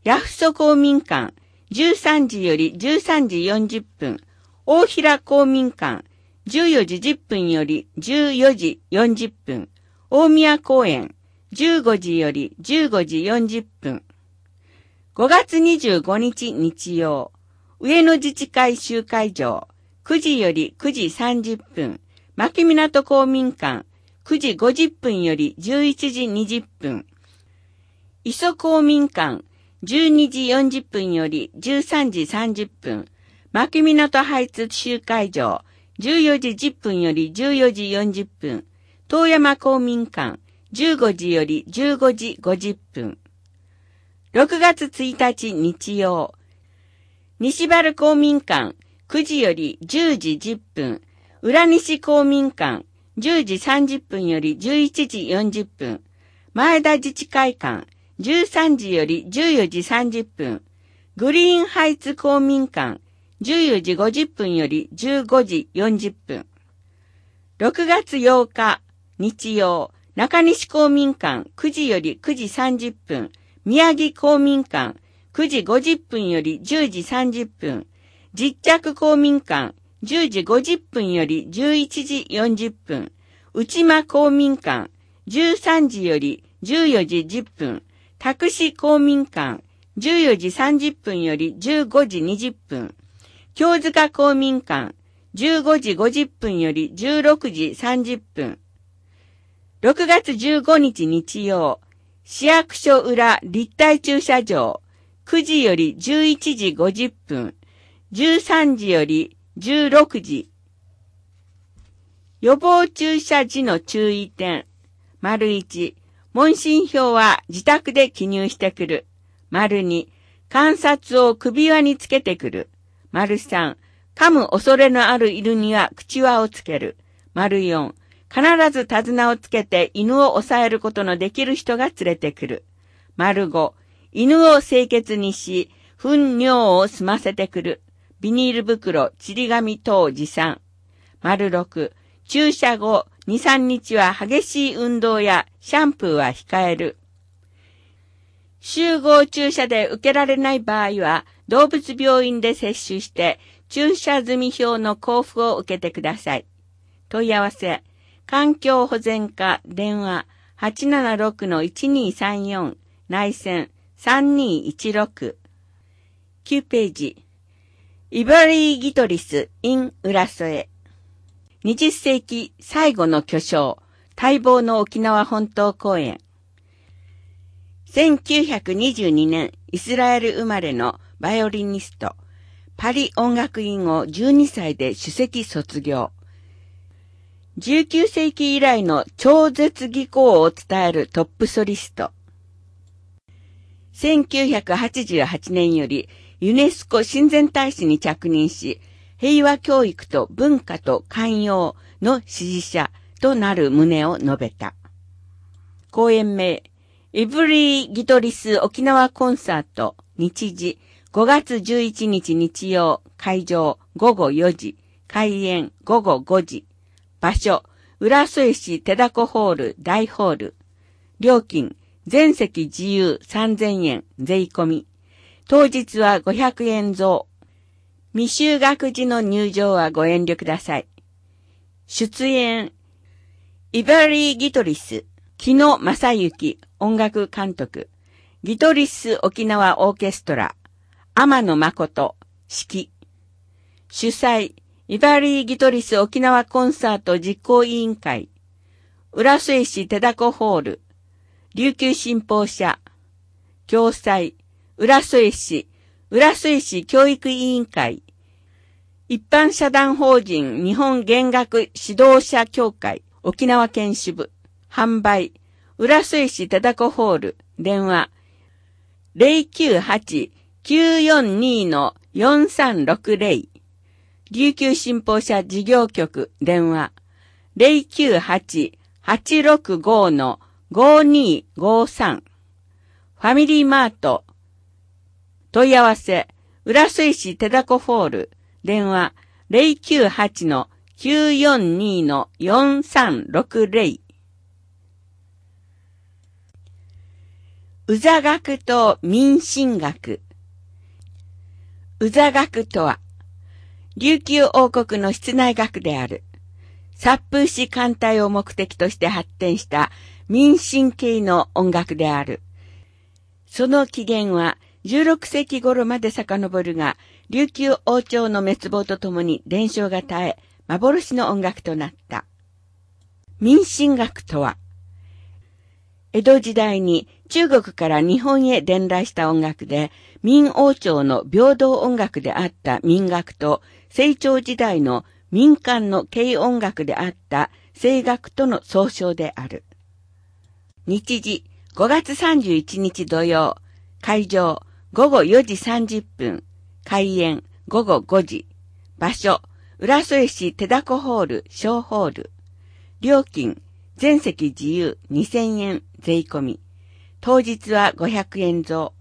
八フソ公民館、じゅうさんじよりじゅうさんじよんじゅっぷん、大平公民館、じゅうよじじゅっぷんよりじゅうよじよんじゅっぷん、大宮公園、じゅうごじよりじゅうごじよんじゅっぷん。ごがつにじゅうごにち日曜、上野自治会集会場、くじよりくじさんじゅっぷん、牧港公民館、くじごじゅっぷんよりじゅういちじにじゅっぷん、磯公民館、じゅうにじよんじゅっぷんよりじゅうさんじさんじゅっぷん、牧港ハイツ集会場、じゅうよじじゅっぷんよりじゅうよじよんじゅっぷん、遠山公民館、じゅうごじよりじゅうごじごじゅっぷん。ろくがつついたち日曜、西原公民館、くじよりじゅうじじゅっぷん、浦西公民館、じゅうじさんじゅっぷんよりじゅういちじよんじゅっぷん、前田自治会館、じゅうさんじよりじゅうよじさんじゅっぷん、グリーンハイツ公民館、じゅうよじごじゅっぷんよりじゅうごじよんじゅっぷん。ろくがつようか、日曜、中西公民館、くじよりくじさんじゅっぷん、宮城公民館、くじごじゅっぷんよりじゅうじさんじゅっぷん、実着公民館、じゅうじごじゅっぷんよりじゅういちじよんじゅっぷん、内間公民館、じゅうさんじよりじゅうよじじゅっぷん、宅市公民館、じゅうよじさんじゅっぷんよりじゅうごじにじゅっぷん、京塚公民館、じゅうごじごじゅっぷんよりじゅうろくじさんじゅっぷん。ろくがつじゅうごにち日曜、市役所裏立体駐車場、くじよりじゅういちじごじゅっぷん、じゅうさんじよりじゅうろくじ。予防注射時の注意点。丸いち、問診票は自宅で記入してくる。丸に、観察を首輪につけてくる。丸さん、噛む恐れのある犬には口輪をつける。丸よん、必ず手綱をつけて犬を抑えることのできる人が連れてくる。丸ご、犬を清潔にし、糞尿を済ませてくる。ビニール袋、ちり紙等持参。丸ろく、注射後、に、さんにちは激しい運動やシャンプーは控える。集合注射で受けられない場合は、動物病院で接種して、注射済み票の交付を受けてください。問い合わせ、環境保全課電話 はちななろくのいちにさんよん 内線さんにいちろく。きゅうページ。イバリーギトリス in 浦添。にじゅっせいき最後の巨匠、待望の沖縄本島公演。せんきゅうひゃくにじゅうにねん、イスラエル生まれのバイオリニスト、パリ音楽院をじゅうにさいで首席卒業。じゅうきゅうせいき以来の超絶技巧を伝えるトップソリスト。せんきゅうひゃくはちじゅうはちねんよりユネスコ親善大使に着任し、平和教育と文化と寛容の支持者となる旨を述べた。講演名、イブリー・ギトリス沖縄コンサート、日時、ごがつじゅういちにち日曜、会場、ごごよじ、開演、ごごごじ。場所、浦添市手だこホール、大ホール。料金、全席自由さんぜんえん、税込み。当日はごひゃくえん増。未就学時の入場はご遠慮ください。出演、イバリー・ギトリス、木野正幸、音楽監督、ギトリス沖縄オーケストラ、天野誠、指揮。主催、イバリー・ギトリス沖縄コンサート実行委員会、浦添市手だこホール、琉球新報社、共催、浦添市、浦添市教育委員会、一般社団法人日本弦楽指導者協会沖縄県支部、販売、浦添市手だこホール、電話、ゼロきゅうはち きゅうよんに よんさんろくゼロ、琉球新報社事業局、電話、ゼロきゅうはち はちろくご ごにごさん、ファミリーマート、問い合わせ、浦添市手だこホール、電話、ゼロきゅうはち きゅうよんに よんさんろくゼロ。 宇座学と民進学。宇座学とは、琉球王国の室内学である。殺風刺艦隊を目的として発展した民進系の音楽である。その起源はじゅうろくせいき頃まで遡るが、琉球王朝の滅亡とともに伝承が絶え、幻の音楽となった。民進楽とは、江戸時代に中国から日本へ伝来した音楽で、明王朝の平等音楽であった民楽と、清朝時代の民間の軽音楽であった声楽との総称である。日時ごがつさんじゅういちにち土曜、会場ごごよじさんじゅっぷん、開演ごごごじ、場所浦添市手だこホール小ホール、料金全席自由にせんえん税込み、当日はごひゃくえん増。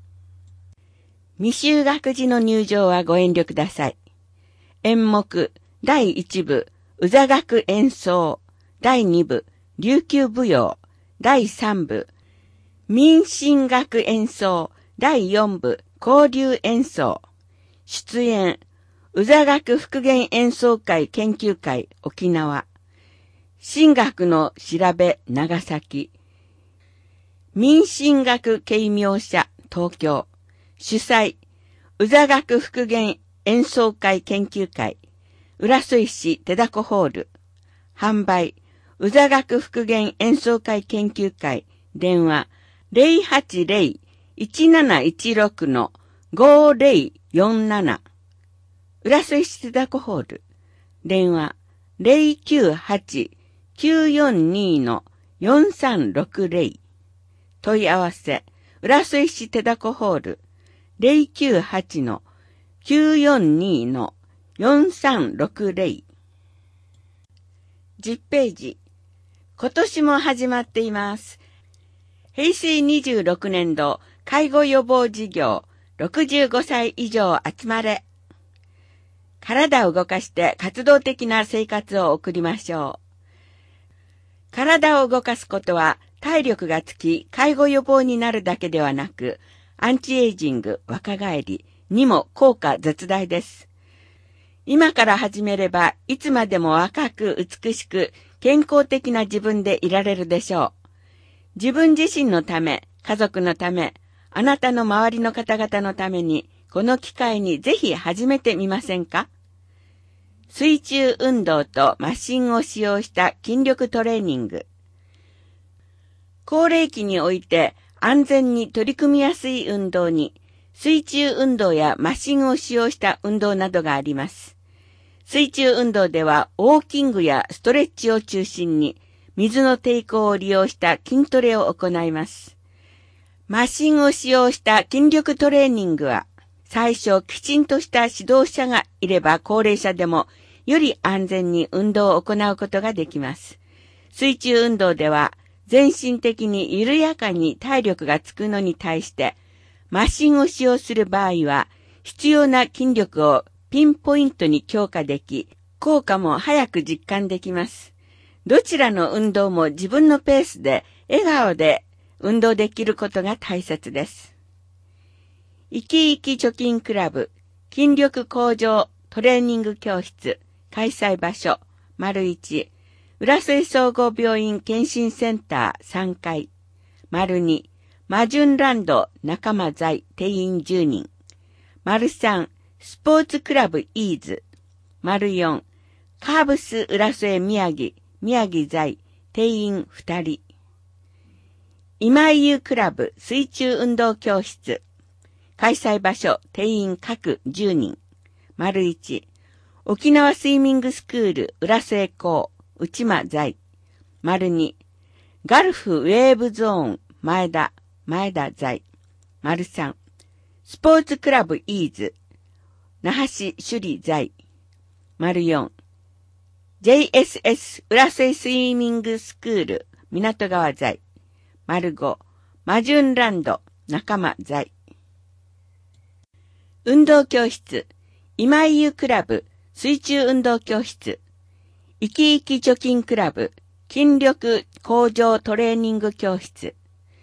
未就学時の入場はご遠慮ください。演目だいいち部宇座楽演奏、だいに部琉球舞踊、だいさん部民進楽演奏、だいよん部交流演奏。出演宇座楽復元演奏会研究会沖縄、新楽の調べ長崎、民進楽軽妙社東京、主催宇座楽復元演奏会研究会浦添市手だこホール、販売宇座楽復元演奏会研究会、電話 ゼロはちゼロ いちなないちろく ごゼロよんなな、浦添市手だこホール、電話 ゼロきゅうはち きゅうよんに よんさんろくゼロ、問い合わせ浦添市手だこホール ゼロきゅうはち きゅうよんに よんさんろくゼロ。じゅっページ。今年も始まっています。へいせいにじゅうろくねんど介護予防事業ろくじゅうごさい以上集まれ。体を動かして活動的な生活を送りましょう。体を動かすことは体力がつき介護予防になるだけではなく、アンチエイジング、若返りにも効果絶大です。今から始めればいつまでも若く美しく健康的な自分でいられるでしょう。自分自身のため、家族のため、あなたの周りの方々のために、この機会にぜひ始めてみませんか？水中運動とマシンを使用した筋力トレーニング。高齢期において安全に取り組みやすい運動に、水中運動やマシンを使用した運動などがあります。水中運動ではウォーキングやストレッチを中心に、水の抵抗を利用した筋トレを行います。マシンを使用した筋力トレーニングは、最初きちんとした指導者がいれば高齢者でもより安全に運動を行うことができます。水中運動では全身的に緩やかに体力がつくのに対して、マシンを使用する場合は必要な筋力をピンポイントに強化でき、効果も早く実感できます。どちらの運動も自分のペースで笑顔で運動できることが大切です。生き生き貯金クラブ筋力向上トレーニング教室開催場所丸一浦添総合病院健診センターさんかい丸二マジュンランド仲間在定員じゅうにん丸三スポーツクラブイーズ丸四カーブス浦添宮城宮城在定員ふたり今井優クラブ水中運動教室開催場所定員各じゅうにん丸一沖縄スイミングスクール浦添校内間在丸二ガルフウェーブゾーン前田前田在丸三スポーツクラブイーズ那覇市首里在丸四ジェイエスエス 浦添スイミングスクール港川在丸五マジュンランド仲間在運動教室今井優クラブ水中運動教室生き生き貯金クラブ筋力向上トレーニング教室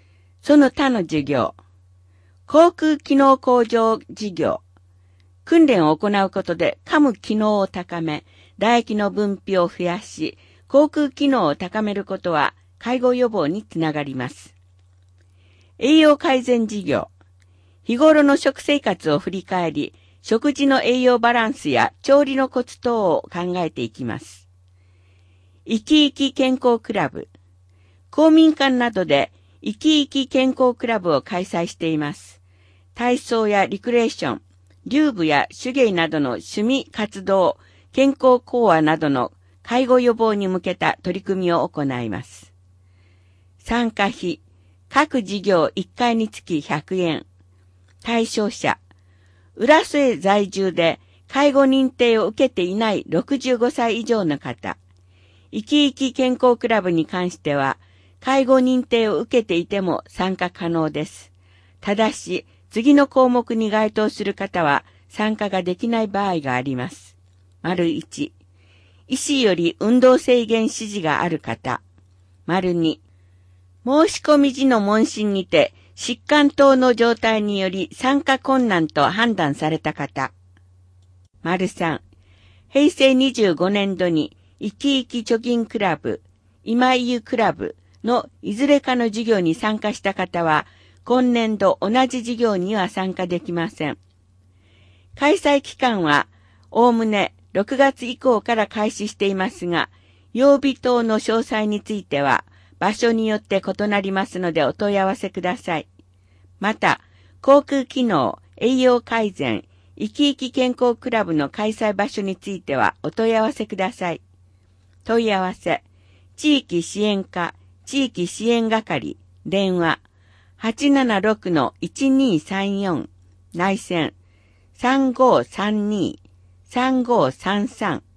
その他の授業、航空機能向上事業、訓練を行うことで噛む機能を高め、唾液の分泌を増やし、口腔機能を高めることは介護予防につながります。栄養改善事業、日頃の食生活を振り返り、食事の栄養バランスや調理のコツ等を考えていきます。生き生き健康クラブ、公民館などで生き生き健康クラブを開催しています。体操やリクレーション、流舞や手芸などの趣味活動、健康講話などの介護予防に向けた取り組みを行います。参加費、各事業いっかいにつきひゃくえん。対象者、浦添在住で介護認定を受けていないろくじゅうごさい以上の方、生き生き健康クラブに関しては、介護認定を受けていても参加可能です。ただし、次の項目に該当する方は参加ができない場合があります。丸いち、医師より運動制限指示がある方。丸に、申し込み時の問診にて疾患等の状態により参加困難と判断された方。丸さん、へいせいにじゅうごねんどに生き生き貯金クラブ、今井湯クラブのいずれかの事業に参加した方は、今年度同じ事業には参加できません。開催期間は、おおむねろくがつ以降から開始していますが、曜日等の詳細については、場所によって異なりますのでお問い合わせください。また、口腔機能、栄養改善、生き生き健康クラブの開催場所についてはお問い合わせください。問い合わせ、地域支援課、地域支援係、電話、はちななろくのいちにさんよん、内線、さんごさんに、さんごさんさん。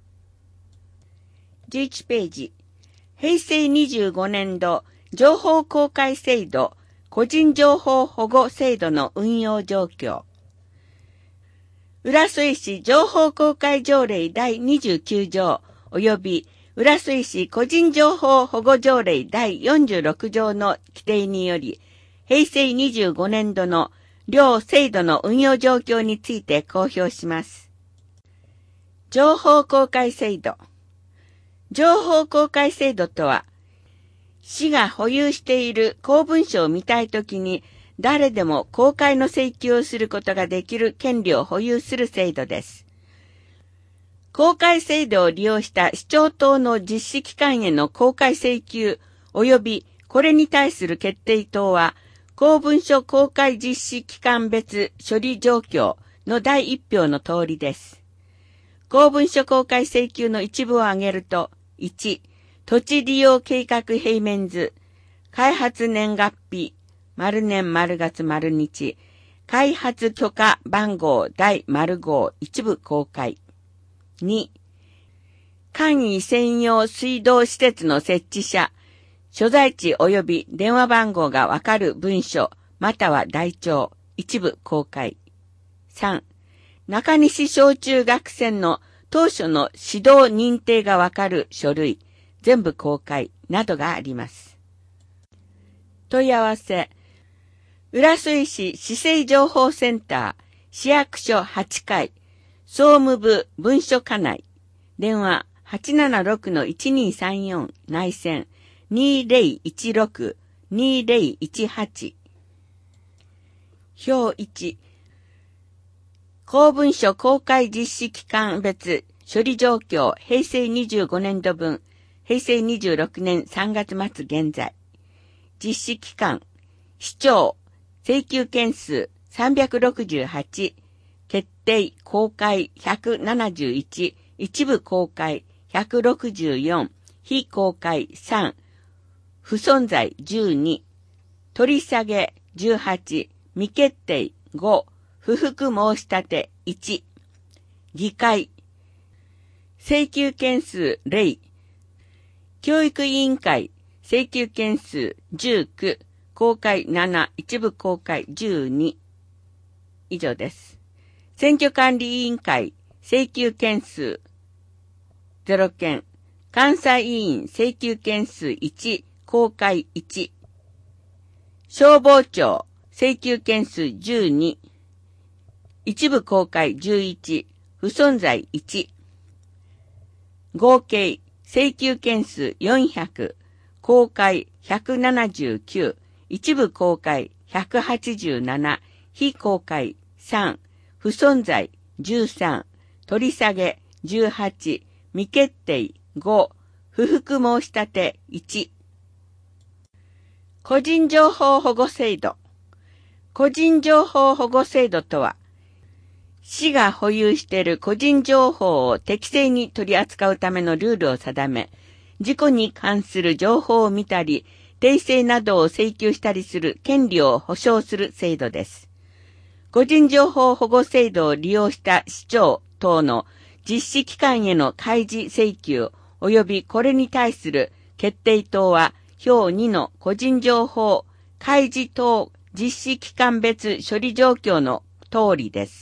じゅういちページ。へいせいにじゅうごねんど情報公開制度、個人情報保護制度の運用状況。浦添市情報公開条例だいにじゅうきゅうじょう及び浦添市個人情報保護条例だいよんじゅうろくじょうの規定により、へいせいにじゅうごねんどの両制度の運用状況について公表します。情報公開制度。情報公開制度とは、市が保有している公文書を見たいときに誰でも公開の請求をすることができる権利を保有する制度です。公開制度を利用した市町等の実施機関への公開請求及びこれに対する決定等は公文書公開実施機関別処理状況のだいいち票の通りです。公文書公開請求の一部を挙げると、いち、土地利用計画平面図、開発年月日、丸年丸月丸日、開発許可番号第丸号一部公開。に、簡易専用水道施設の設置者、所在地及び電話番号がわかる文書、または台帳、一部公開。さん、中西小中学生の当初の指導認定がわかる書類、全部公開などがあります。問い合わせ、浦添市市政情報センター、市役所はちかい、総務部文書課内、電話 はちななろくのいちにさんよん 内線 にぜろいちろく にぜろいちはち。表いち、公文書公開実施機関別処理状況へいせいにじゅうごねんどぶん、へいせいにじゅうろくねんさんがつまつ現在。実施期間、市長、請求件数さんびゃくろくじゅうはち、決定公開ひゃくななじゅういち、一部公開ひゃくろくじゅうよん、非公開さん、不存在じゅうに、取り下げじゅうはち、未決定ご、不服申し立ていち、議会、請求件数ゼロ、教育委員会、請求件数じゅうきゅう、公開なな、一部公開じゅうに。以上です。選挙管理委員会、請求件数ゼロけん、監査委員請求件数いち、公開いち。 消防庁請求件数じゅうに、一部公開じゅういち、不存在いち。合計請求件数よんひゃく、公開ひゃくななじゅうきゅう、一部公開ひゃくはちじゅうなな、非公開さん、不存在じゅうさん、取り下げじゅうはち、未決定ご、不服申し立ていち。個人情報保護制度。個人情報保護制度とは、市が保有している個人情報を適正に取り扱うためのルールを定め、事故に関する情報を見たり、訂正などを請求したりする権利を保障する制度です。個人情報保護制度を利用した市長等の実施機関への開示請求及びこれに対する決定等は表にの個人情報開示等実施機関別処理状況の通りです。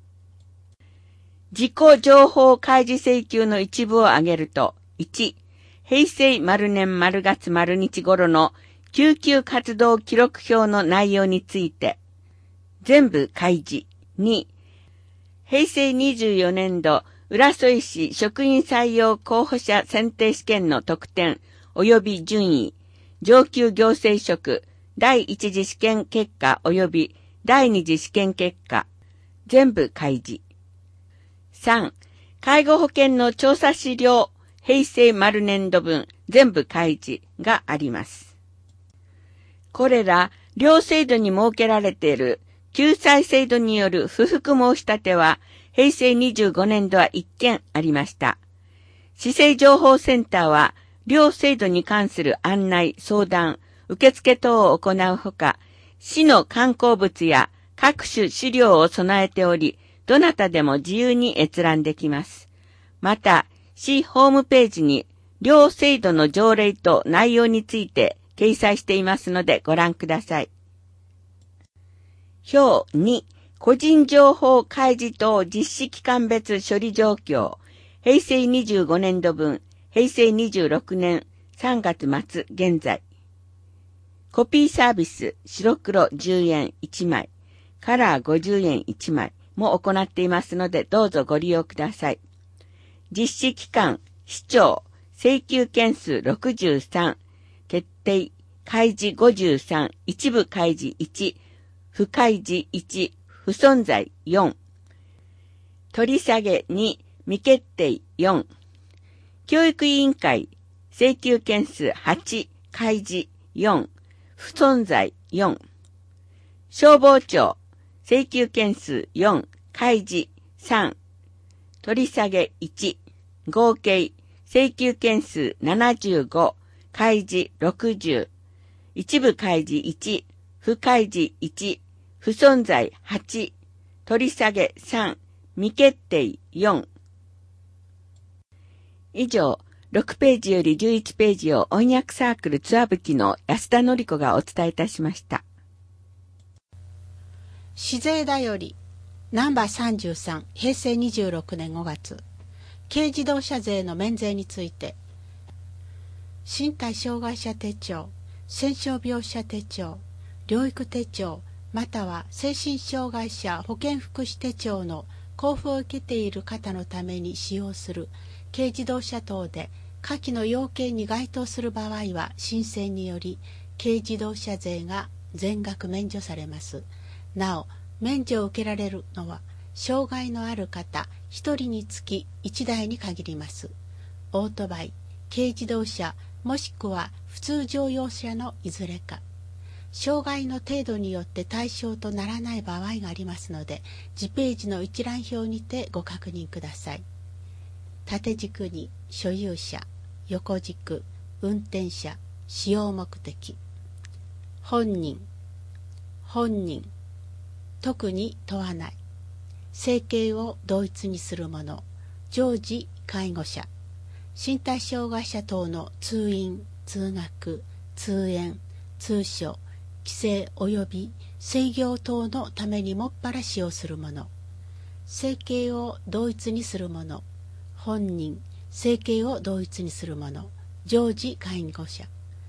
事故情報開示請求の一部を挙げると、いち、平成丸年丸月丸日頃の救急活動記録表の内容について、全部開示。に、平成にじゅうよねん度浦添市職員採用候補者選定試験の得点及び順位、上級行政職第一次試験結果及び第二次試験結果、全部開示。さん、介護保険の調査資料平成丸年度分全部開示があります。これら両制度に設けられている救済制度による不服申し立ては平成にじゅうごねん度はいっけんありました。市政情報センターは両制度に関する案内、相談、受付等を行うほか、市の観光物や各種資料を備えており、どなたでも自由に閲覧できます。また、市ホームページに両制度の条例と内容について掲載していますのでご覧ください。表に、個人情報開示等実施機関別処理状況、平成にじゅうごねん度分、平成にじゅうろくねんさんがつ末現在。コピーサービス、白黒じゅうえんいちまい、カラーごじゅうえんいちまいも行っていますのでどうぞご利用ください。実施期間、市長、請求件数ろくじゅうさん、決定、開示ごじゅうさん、一部開示いち、不開示いち、不存在よん、取り下げに、未決定よん、教育委員会、請求件数はち、開示よん、不存在よん、消防庁、請求件数よん、開示さん、取り下げいち、合計、請求件数ななじゅうご、開示ろくじゅう、一部開示いち、不開示いち、不存在はち、取り下げさん、未決定よん。以上、ろくページよりじゅういちページを音訳サークルつわぶきの安田のり子がお伝えいたしました。 市税だよりナンバーさんじゅうさん、平成にじゅうろくねんごがつ、軽自動車税の免税について、身体障害者手帳、戦傷病者手帳、療育手帳、または精神障害者保健福祉手帳の交付を受けている方のために使用する軽自動車等で下記の要件に該当する場合は申請により軽自動車税が全額免除されます。なお、免除を受けられるのは障害のある方ひとりにつきいちだいに限ります。オートバイ、軽自動車もしくは普通乗用車のいずれか。障害の程度によって対象とならない場合がありますので、次ページの一覧表にてご確認ください。縦軸に所有者、横軸、運転者、使用目的。本人、本人、特に問わない。生計を同一にするもの、常時介護者、身体障害者等の通院、通学、通園、通所、帰省及び制御等のためにもっぱら使用するもの、生計を同一にするもの、本人、生計を同一にするもの、常時介護者、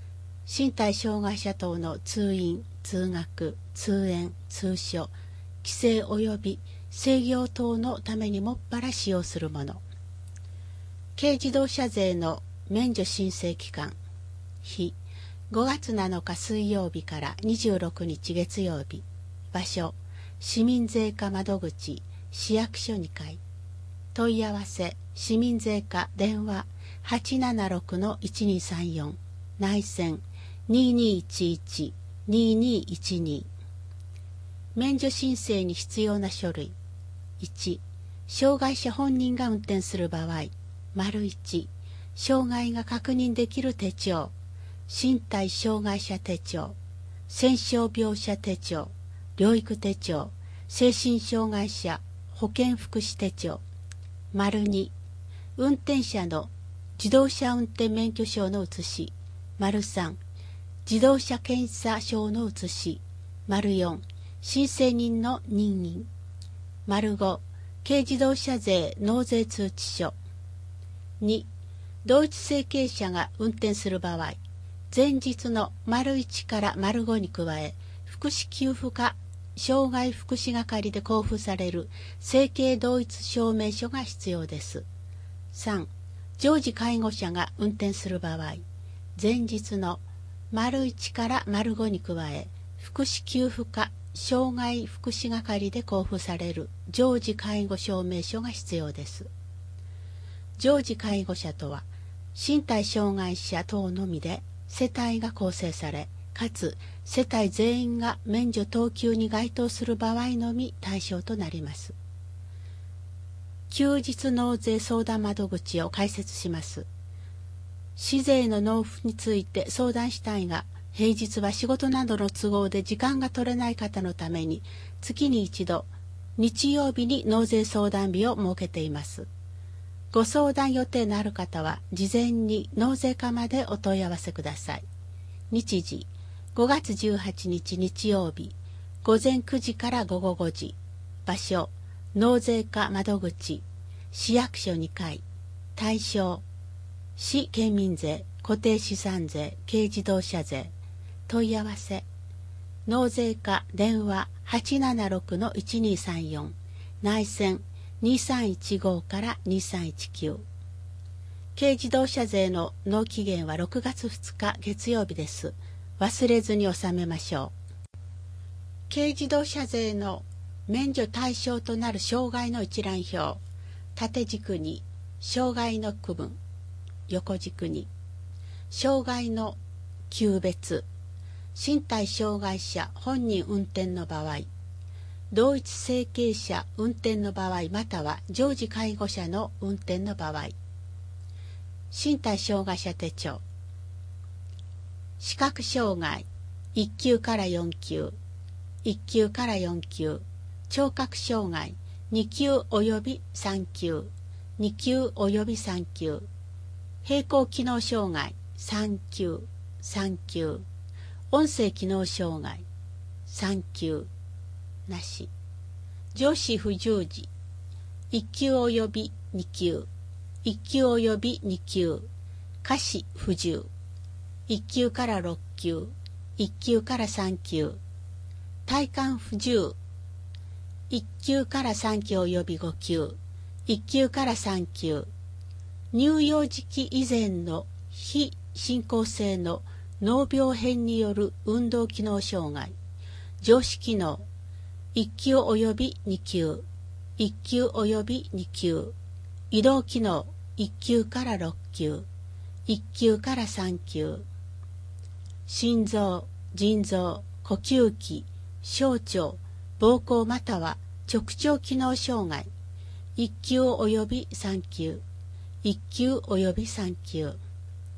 身体障害者等の通院、通学、通園、通所、帰省及び制御等のためにもっぱら使用するもの。軽自動車税の免除申請期間、日、ごがつなのか水曜日からにじゅうろくにち月曜日。場所、市民税課窓口、市役所にかい。問い合わせ、市民税課電話 はちななろくのいちにさんよん、内線 ににいちいちににいちに。免除申請に必要な書類。いち、障害者本人が運転する場合、丸いち、障害が確認できる手帳、身体障害者手帳、戦傷病者手帳、療育手帳、精神障害者保健福祉手帳。丸に、運転者の自動車運転免許証の写し。丸さん、自動車検査証の写し。丸よん、申請人の任意。丸ご、軽自動車税納税通知書。に、同一生計者が運転する場合、前日の丸いちから丸ごに加え、福祉給付課障害福祉係で交付される生計同一証明書が必要です。さん、常時介護者が運転する場合、前日の丸いちから丸ごに加え、福祉給付課障害福祉係で交付される常時介護証明書が必要です。常時介護者とは、身体障害者等のみで世帯が構成され、かつ世帯全員が免除等級に該当する場合のみ対象となります。休日納税相談窓口を開設します。市税の納付について相談したいが、平日は仕事などの都合で時間が取れない方のために、月に一度、日曜日に納税相談日を設けています。ご相談予定のある方は、事前に納税課までお問い合わせください。日時、ごがつじゅうはちにち日曜日、午前くじから午後ごじ。場所、納税課窓口、市役所にかい。対象、市県民税、固定資産税、軽自動車税。問い合わせ、納税課電話 はちななろくのいちにさんよん、内線にさんいちごからにさんいちきゅう。軽自動車税の納期限はろくがつふつか月曜日です。忘れずに納めましょう。軽自動車税の免除対象となる障害の一覧表。縦軸に障害の区分、横軸に障害の級別、身体障害者本人運転の場合、同一生計者運転の場合または常時介護者の運転の場合。身体障害者手帳。視覚障害いっきゅうからよんきゅう、いっきゅうからよんきゅう、聴覚障害にきゅうおよびさんきゅう、にきゅうおよびさんきゅう、並行機能障害さんきゅう、さんきゅう、音声機能障害さんきゅう、なし。上肢不自由時いっきゅうおよびにきゅう、いっきゅうおよびにきゅう、下肢不自由いっきゅうからろっきゅう、いっきゅうからさんきゅう、体幹不自由いっきゅうからさんきゅうおよびごきゅう、いっきゅうからさんきゅう、乳幼児期以前の非進行性の脳病変による運動機能障害、上肢機能いっきゅうおよびにきゅう、いっきゅうおよびにきゅう、移動機能いっきゅうからろっきゅう、いっきゅうからさんきゅう、心臓、腎臓、呼吸器、小腸、膀胱または直腸機能障害いっきゅうおよびさんきゅう、いっきゅうおよびさんきゅう、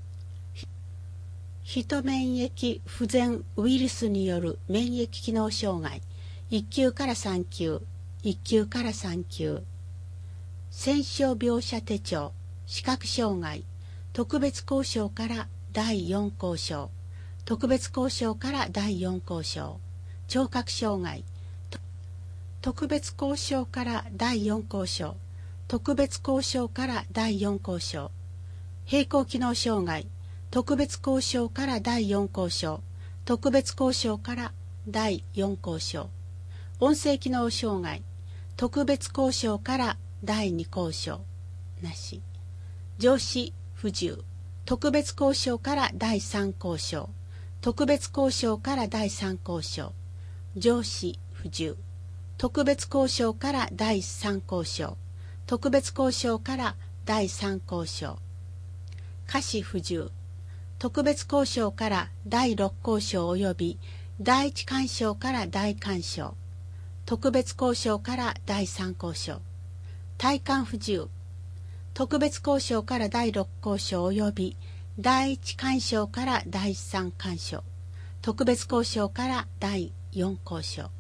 ヒト免疫不全ウイルスによる免疫機能障害いっきゅうからさんきゅう、いっきゅうからさんきゅう、戦傷病者手帳、視覚障害特別交渉からだいよん交渉、特別交渉からだいよん交渉、聴覚障害特別交渉からだいよん交渉、特別交渉からだいよん交渉、並行機能障害特別交渉からだいよん交渉、特別交渉からだいよん交渉。音声機能障害、特別交渉からだいに交渉、なし。上司不自由、特別交渉からだいさん交渉、特別交渉からだいさん交渉。上司不自由、特別交渉からだいさん交渉、特別交渉からだいさん交渉。下肢不自由、特別交渉からだいろく交渉及びだいいち干渉からだい干渉、特別交渉からだいさん交渉。体幹不自由、特別交渉からだいろく交渉及びだいいち干渉からだいさん干渉、特別交渉からだいよん交渉。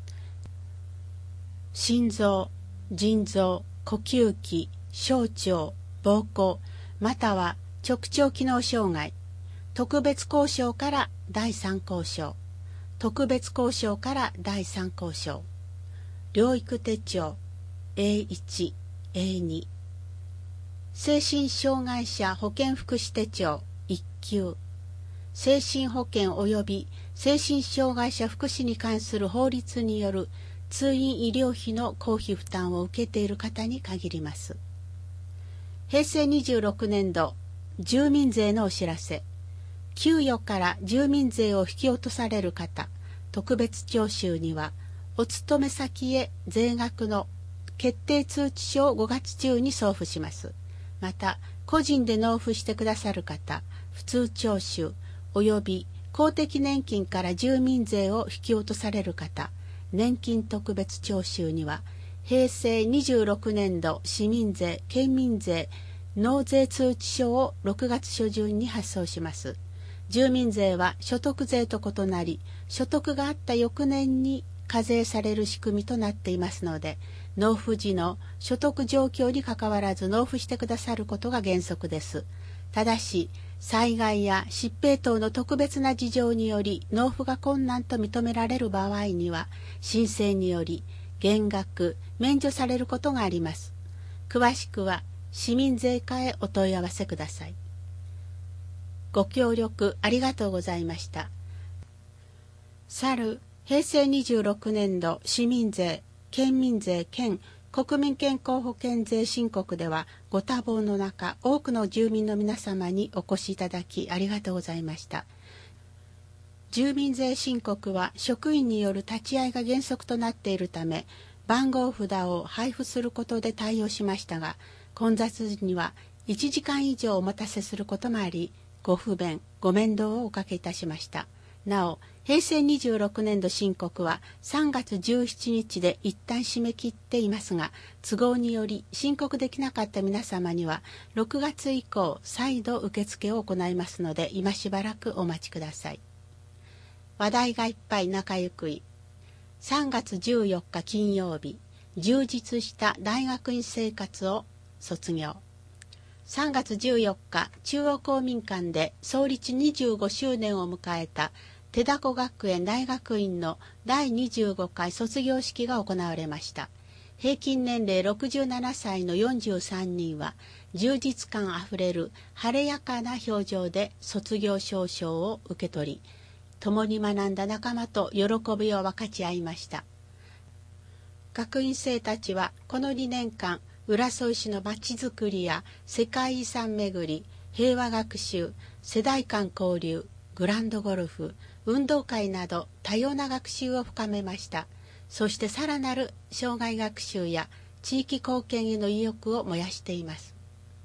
心臓、腎臓、呼吸器、小腸、膀胱、または直腸機能障害、特別交渉からだいさん交渉、特別交渉からだいさん交渉。療育手帳 エーいち、エーに。精神障害者保健福祉手帳いっ級。精神保健及び精神障害者福祉に関する法律による通院医療費の公費負担を受けている方に限ります。へいせいにじゅうろくねん度住民税のお知らせ。給与から住民税を引き落とされる方、特別徴収には、お勤め先へ税額の決定通知書をごがつ中に送付します。また、個人で納付してくださる方、普通徴収、及び公的年金から住民税を引き落とされる方、年金特別徴収には、へいせいにじゅうろくねん度市民税、県民税、納税通知書をろくがつ初旬に発送します。住民税は所得税と異なり、所得があった翌年に課税される仕組みとなっていますので、納付時の所得状況にかかわらず納付してくださることが原則です。ただし、災害や疾病等の特別な事情により納付が困難と認められる場合には、申請により減額、免除されることがあります。詳しくは市民税課へお問い合わせください。ご協力ありがとうございました。去るへいせいにじゅうろくねん度市民税、県民税兼国民健康保険税申告ではご多忙の中、多くの住民の皆様にお越しいただきありがとうございました。住民税申告は職員による立ち会いが原則となっているため、番号札を配布することで対応しましたが、混雑時にはいちじかん以上お待たせすることもあり、ご不便、ご面倒をおかけいたしました。なお、へいせいにじゅうろくねん度申告はさんがつじゅうしちにちで一旦締め切っていますが、都合により申告できなかった皆様にはろくがつ以降再度受付を行いますので、今しばらくお待ちください。話題がいっぱい仲ゆくい。さんがつじゅうよっか金曜日、充実した大学院生活を卒業。さんがつじゅうよっか、中央公民館で創立にじゅうごしゅうねんを迎えた手凧学園大学院のだいにじゅうごかい卒業式が行われました。平均年齢ろくじゅうななさいのよんじゅうさんにんは、充実感あふれる晴れやかな表情で卒業証書を受け取り、共に学んだ仲間と喜びを分かち合いました。学院生たちはこのにねんかん、浦添市のまちづくりや世界遺産巡り、平和学習、世代間交流、グランドゴルフ、運動会など多様な学習を深めました。そしてさらなる障害学習や地域貢献への意欲を燃やしています。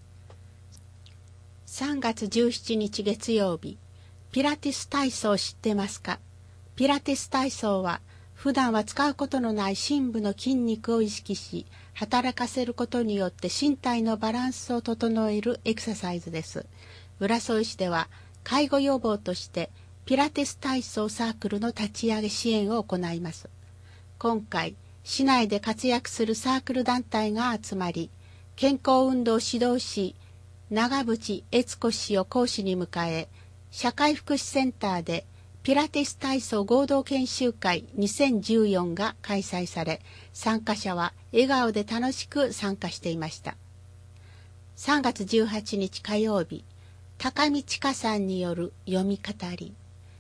さんがつじゅうしちにち月曜日、ピラティス体操を知ってますか？ピラティス体操は普段は使うことのない深部の筋肉を意識し、働かせることによって身体のバランスを整えるエクササイズです。浦添市では介護予防としてピラティス体操サークルの立ち上げ支援を行います。今回、市内で活躍するサークル団体が集まり、健康運動指導士長渕悦子氏を講師に迎え、社会福祉センターでピラティス体操合同研修会にせんじゅうよんが開催され、参加者は笑顔で楽しく参加していました。さんがつじゅうはちにち火曜日、 高見千佳さんによる読み語り。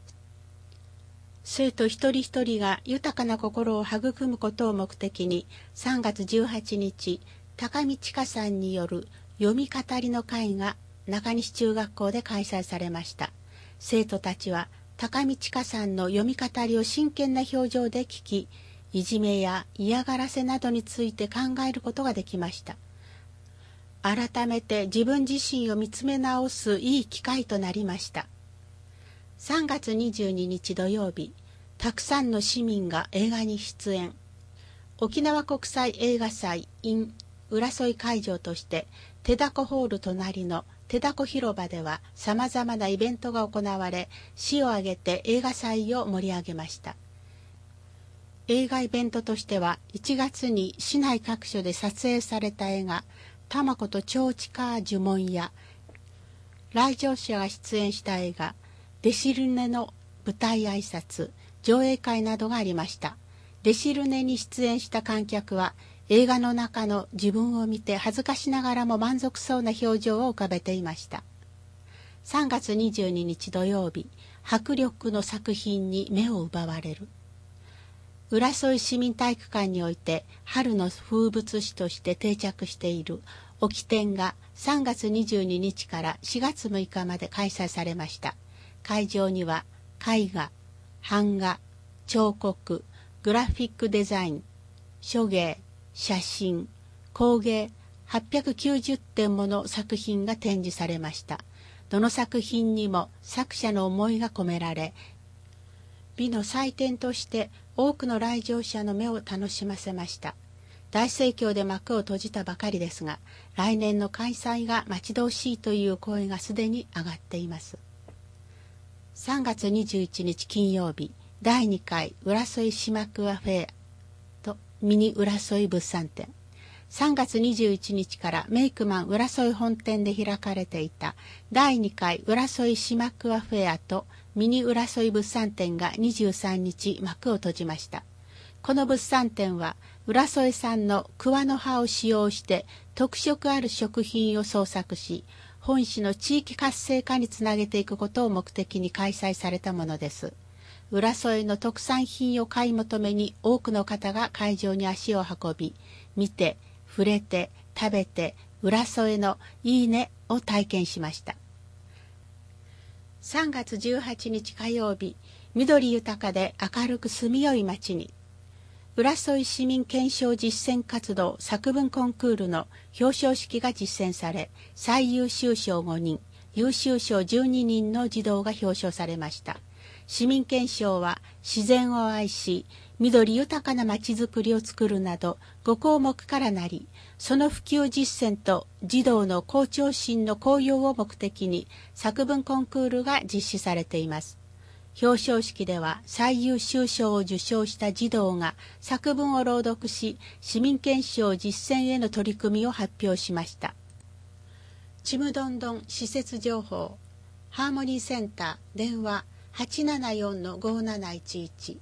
生徒一人一人が豊かな心を育むことを目的に、さんがつじゅうはちにち、高見千佳さんによる読み語りの会が中西中学校で開催されました。生徒たちは高見千佳さんの読み語りを真剣な表情で聞き、いじめや嫌がらせなどについて考えることができました。改めて自分自身を見つめ直すいい機会となりました。さんがつにじゅうににち土曜日、たくさんの市民が映画に出演。沖縄国際映画祭 in 浦添会場として、手だこホール隣の手だこ広場では様々なイベントが行われ、市を挙げて映画祭を盛り上げました。映画イベントとしては、いちがつに市内各所で撮影された映画、たまこと超地下呪文や、来場者が出演した映画、デシルネの舞台挨拶、上映会などがありました。デシルネに出演した観客は、映画の中の自分を見て恥ずかしながらも満足そうな表情を浮かべていました。さんがつにじゅうににち土曜日、迫力の作品に目を奪われる。浦添市民体育館において春の風物詩として定着している沖展がさんがつにじゅうににちからしがつむいかまで開催されました。会場には絵画、版画、彫刻、グラフィックデザイン、書芸、写真、工芸はっぴゃくきゅうじゅってんもの作品が展示されました。どの作品にも作者の思いが込められ、美の祭典として多くの来場者の目を楽しませました。大盛況で幕を閉じたばかりですが、来年の開催が待ち遠しいという声がすでに上がっています。さんがつにじゅういちにち金曜日、だいにかい浦添島桑フェアとミニ浦添物産展。さんがつにじゅういちにちからメイクマン浦添本店で開かれていただいにかい浦添島桑フェアとミニ浦添物産展がにじゅうさんにち幕を閉じました。この物産展は浦添産の桑の葉を使用して特色ある食品を創作し、本市の地域活性化につなげていくことを目的に開催されたものです。浦添の特産品を買い求めに多くの方が会場に足を運び、見て、触れて、食べて、浦添のいいねを体験しました。さんがつじゅうはちにち火曜日、緑豊かで明るく住みよい街に、浦添市民検証実践活動作文コンクールの表彰式が実践され、最優秀賞ごにん、優秀賞じゅうににんの児童が表彰されました。市民検証は自然を愛し、緑豊かな街づくりを作るなどごこうもくからなり、その普及実践と児童の校長心の高揚を目的に作文コンクールが実施されています。表彰式では最優秀賞を受賞した児童が作文を朗読し、市民検証実践への取り組みを発表しました。ちむどんどん施設情報、ハーモニーセンター電話 はちななよんのごなないちいち。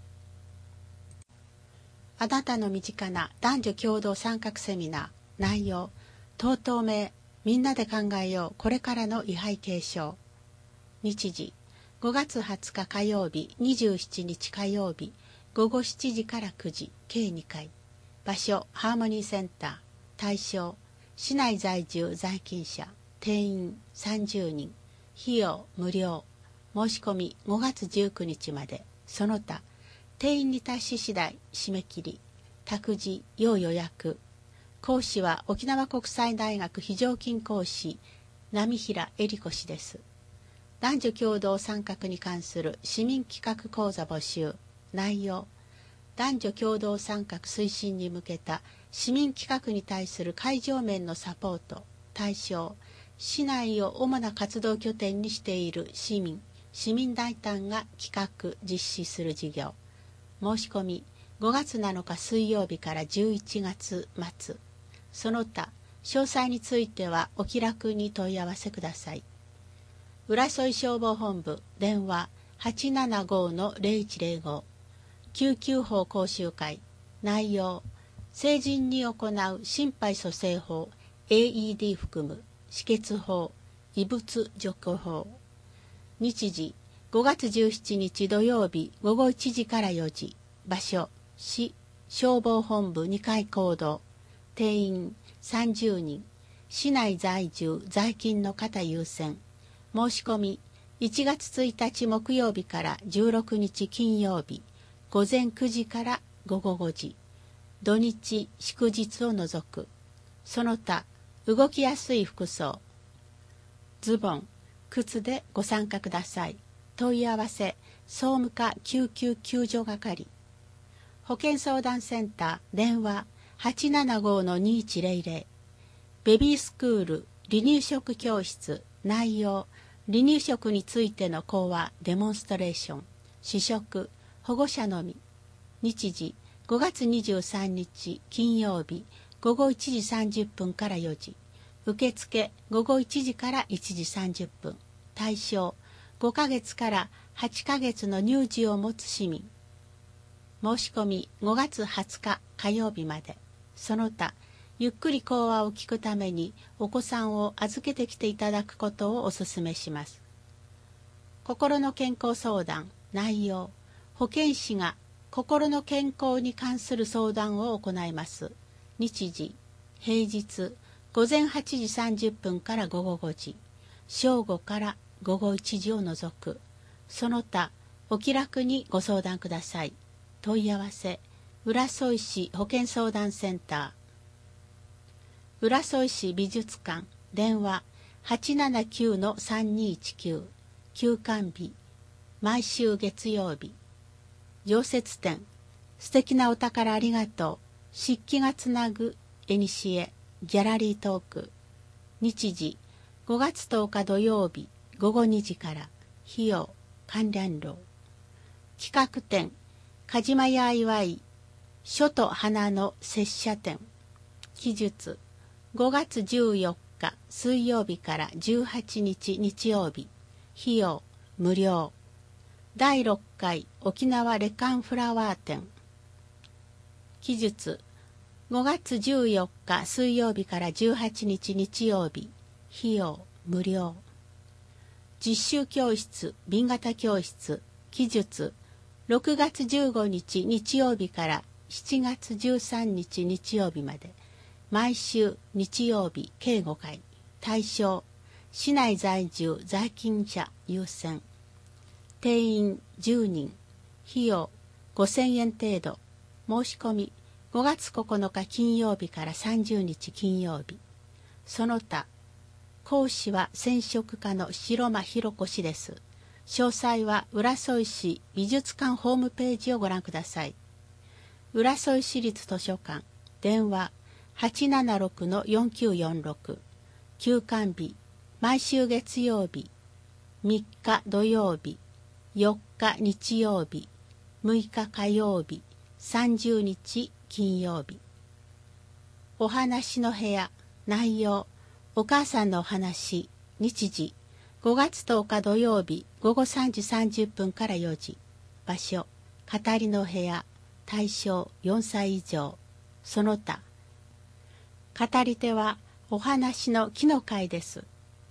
あなたの身近な男女共同参画セミナー。内容、とうとう名、みんなで考えようこれからの位牌継承。日時、ごがつはつか火曜日、にじゅうしちにち火曜日、ごごしちじからくじ、計にかい。場所、ハーモニーセンター。対象、市内在住在勤者。定員さんじゅうにん。費用無料。申し込みごがつじゅうくにちまで。その他、定員に達し次第締め切り。託児、要予約。講師は沖縄国際大学非常勤講師、波平恵理子氏です。男女共同参画に関する市民企画講座募集。内容、男女共同参画推進に向けた市民企画に対する会場面のサポート。対象、市内を主な活動拠点にしている市民、市民団体が企画・実施する事業。申し込みごがつなのか水曜日からじゅういちがつまつ。その他、詳細についてはお気楽に問い合わせください。浦添消防本部電話 はちななごのゼロいちゼロご。救急法講習会。内容、成人に行う心肺蘇生法 エーイーディー 含む止血法、 異物除去法。日時ごがつじゅうしちにち土曜日ごごいちじからよじ。場所市消防本部にかい講堂。定員さんじゅうにん。市内在住在勤の方優先。申し込みいちがつついたち木曜日からじゅうろくにち金曜日ごぜんくじからごごごじ。土日祝日を除く。その他動きやすい服装、ズボン、靴でご参加ください。問い合わせ総務課救急救助係。保健相談センター電話 はちななごのにいちゼロゼロ。ベビースクール離乳食教室。内容離乳食についての講話デモンストレーション。試食保護者のみ。日時ごがつにじゅうさんにち金曜日ごごいちじさんじゅっぷんからよじ。受付ごごいちじからいちじさんじゅっぷん。対象ごかげつからはちかげつの乳児を持つ市民。申し込みごがつはつか火曜日まで。その他ゆっくり講話を聞くためにお子さんを預けてきていただくことをお勧めします。心の健康相談。内容保健師が心の健康に関する相談を行います。日時平日ごぜんはちじさんじゅっぷんからごごごじ。正午からごごいちじを除く。その他お気楽にご相談ください。問い合わせ浦添市保健相談センター。浦添市美術館。電話 はちななきゅうのさんにいちきゅう。休館日毎週月曜日。常設展素敵なお宝ありがとう。漆器がつなぐえにしえギャラリートーク。日時ごがつとおか土曜日ごごにじから。費用観覧料。企画展鹿島屋祝い書と花の拙者展。記述ごがつじゅうよっか水曜日からじゅうはちにち日曜日。費用無料。だいろっかい沖縄レカンフラワー展。記述ごがつじゅうよっか水曜日からじゅうはちにち日曜日。費用無料。実習教室紅型教室。記述ろくがつじゅうごにち日曜日からしちがつじゅうさんにち日曜日まで。毎週日曜日計ごかい。対象市内在住在勤者優先。定員じゅうにん。費用ごせんえん程度。申し込みごがつここのか金曜日からさんじゅうにち金曜日。その他講師は染色家の白間博子氏です。詳細は浦添市美術館ホームページをご覧ください。浦添市立図書館。電話 はちななろくのよんきゅうよんろく。休館日毎週月曜日。みっか土曜日。よっか日曜日。むいか火曜日。さんじゅうにち金曜日。お話の部屋。内容お母さんのお話。日時ごがつとおか土曜日ごごさんじさんじゅっぷんからよじ。場所語りの部屋。対象よんさい以上。その他語り手はお話の木の会です。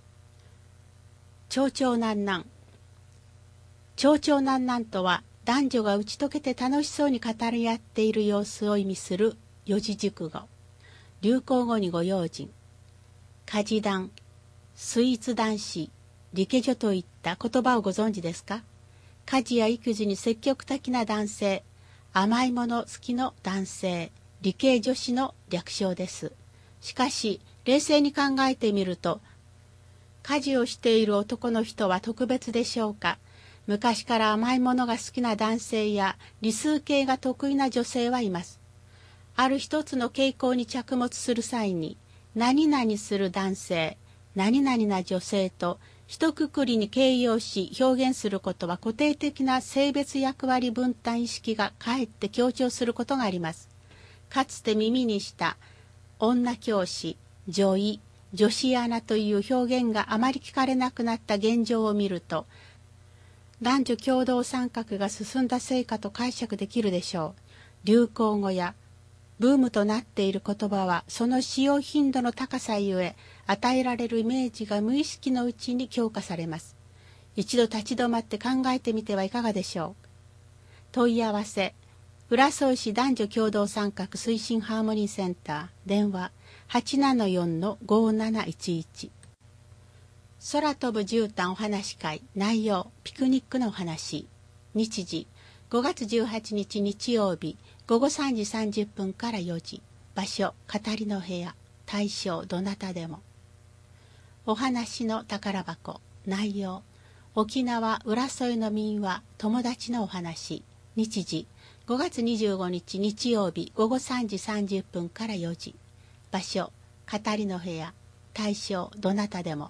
長長南南。長長南南とは男女が打ち解けて楽しそうに語り合っている様子を意味する四字熟語。流行語にご用心。家事男、スイーツ男子、理系女といった言葉をご存知ですか？家事や育児に積極的な男性、甘いもの好きの男性、理系女子の略称です。しかし冷静に考えてみると、家事をしている男の人は特別でしょうか？昔から甘いものが好きな男性や理数系が得意な女性はいます。ある一つの傾向に着目する際に、何々する男性、何々な女性と一括りに形容し表現することは固定的な性別役割分担意識がかえって強調することがあります。かつて耳にした女教師、女医、女子アナという表現があまり聞かれなくなった現状を見ると、男女共同参画が進んだ成果と解釈できるでしょう。流行語やブームとなっている言葉はその使用頻度の高さゆえ与えられるイメージが無意識のうちに強化されます。一度立ち止まって考えてみてはいかがでしょう。問い合わせ、浦添市男女共同参画推進ハーモニーセンター、電話 はちななよんのごなないちいち。空飛ぶ絨毯お話会、内容、ピクニックのお話。日時、ごがつじゅうはちにち日曜日、ごごさんじさんじゅっぷんからよじ。場所、語りの部屋。対象、どなたでも。お話の宝箱。内容、沖縄浦添の民話、友達のお話。日時、ごがつにじゅうごにち日曜日、ごごさんじさんじゅっぷんからよじ。場所、語りの部屋。対象、どなたでも。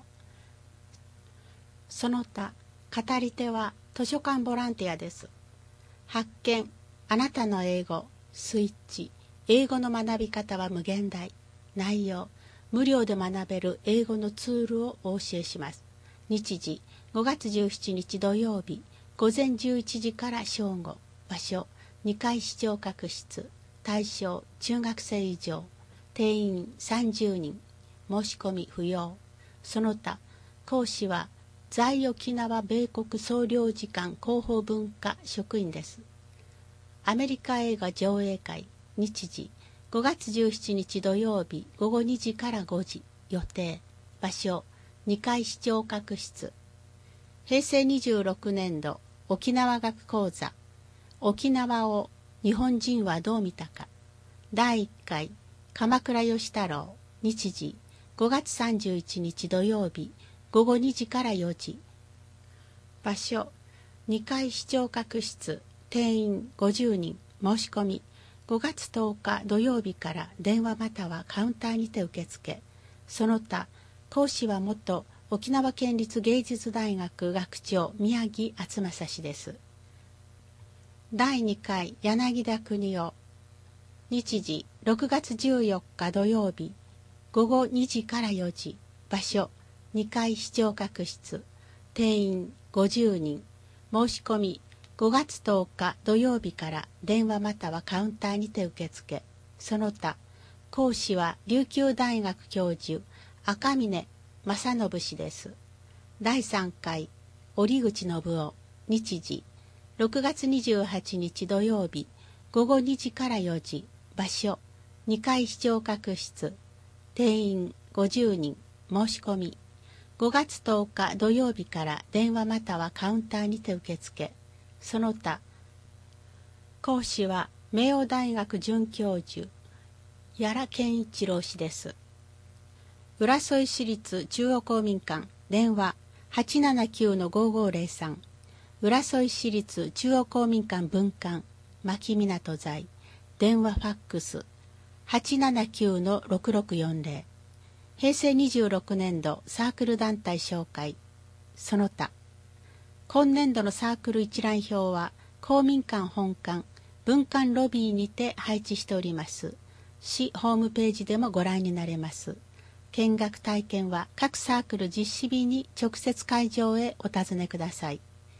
その他、語り手は図書館ボランティアです。発見、あなたの英語、スイッチ、英語の学び方は無限大。内容、無料で学べる英語のツールをお教えします。日時、ごがつじゅうしちにち土曜日、ごぜんじゅういちじから正午。場所、にかい視聴覚室。対象、中学生以上。定員さんじゅうにん。申し込み不要。その他、講師は在沖縄米国総領事館広報文化職員です。アメリカ映画上映会。日時、ごがつじゅうしちにち土曜日、ごごにじからごじ。予定。場所、にかい視聴覚室。へいせいにじゅうろくねんど沖縄学講座。沖縄を日本人はどう見たか。だいいっかい、鎌倉義太郎。日時、ごがつさんじゅういちにち土曜日、ごごにじからよじ。場所、にかい視聴覚室。定員ごじゅうにん。申し込み、ごがつとおか土曜日から電話またはカウンターにて受付。その他、講師は元沖縄県立芸術大学学長宮城敦正氏です。だいにかい柳田国夫。日時、ろくがつじゅうよっか土曜日、ごごにじからよじ。場所、にかい視聴覚室。定員ごじゅうにん。申し込み、ごがつとおか土曜日から電話またはカウンターにて受付。その他、講師は琉球大学教授赤嶺正信氏です。だいさんかい折口信夫。日時、ろくがつにじゅうはちにち土曜日、ごごにじからよじ。場所、にかい視聴覚室。定員ごじゅうにん。申し込み、ごがつとおか土曜日から電話またはカウンターにて受付。その他、講師は明王大学准教授屋良健一郎氏です。浦添市立中央公民館。電話 はちななきゅうのごごぜろさん。浦添市立中央公民館分館牧港在。電話ファックス はちななきゅうのろくろくよんぜろ。へいせいにじゅうろくねんどサークル団体紹介。その他、今年度のサークル一覧表は公民館本館分館ロビーにて配置しております。市ホームページでもご覧になれます。見学体験は各サークル実施日に直接会場へお尋ねください。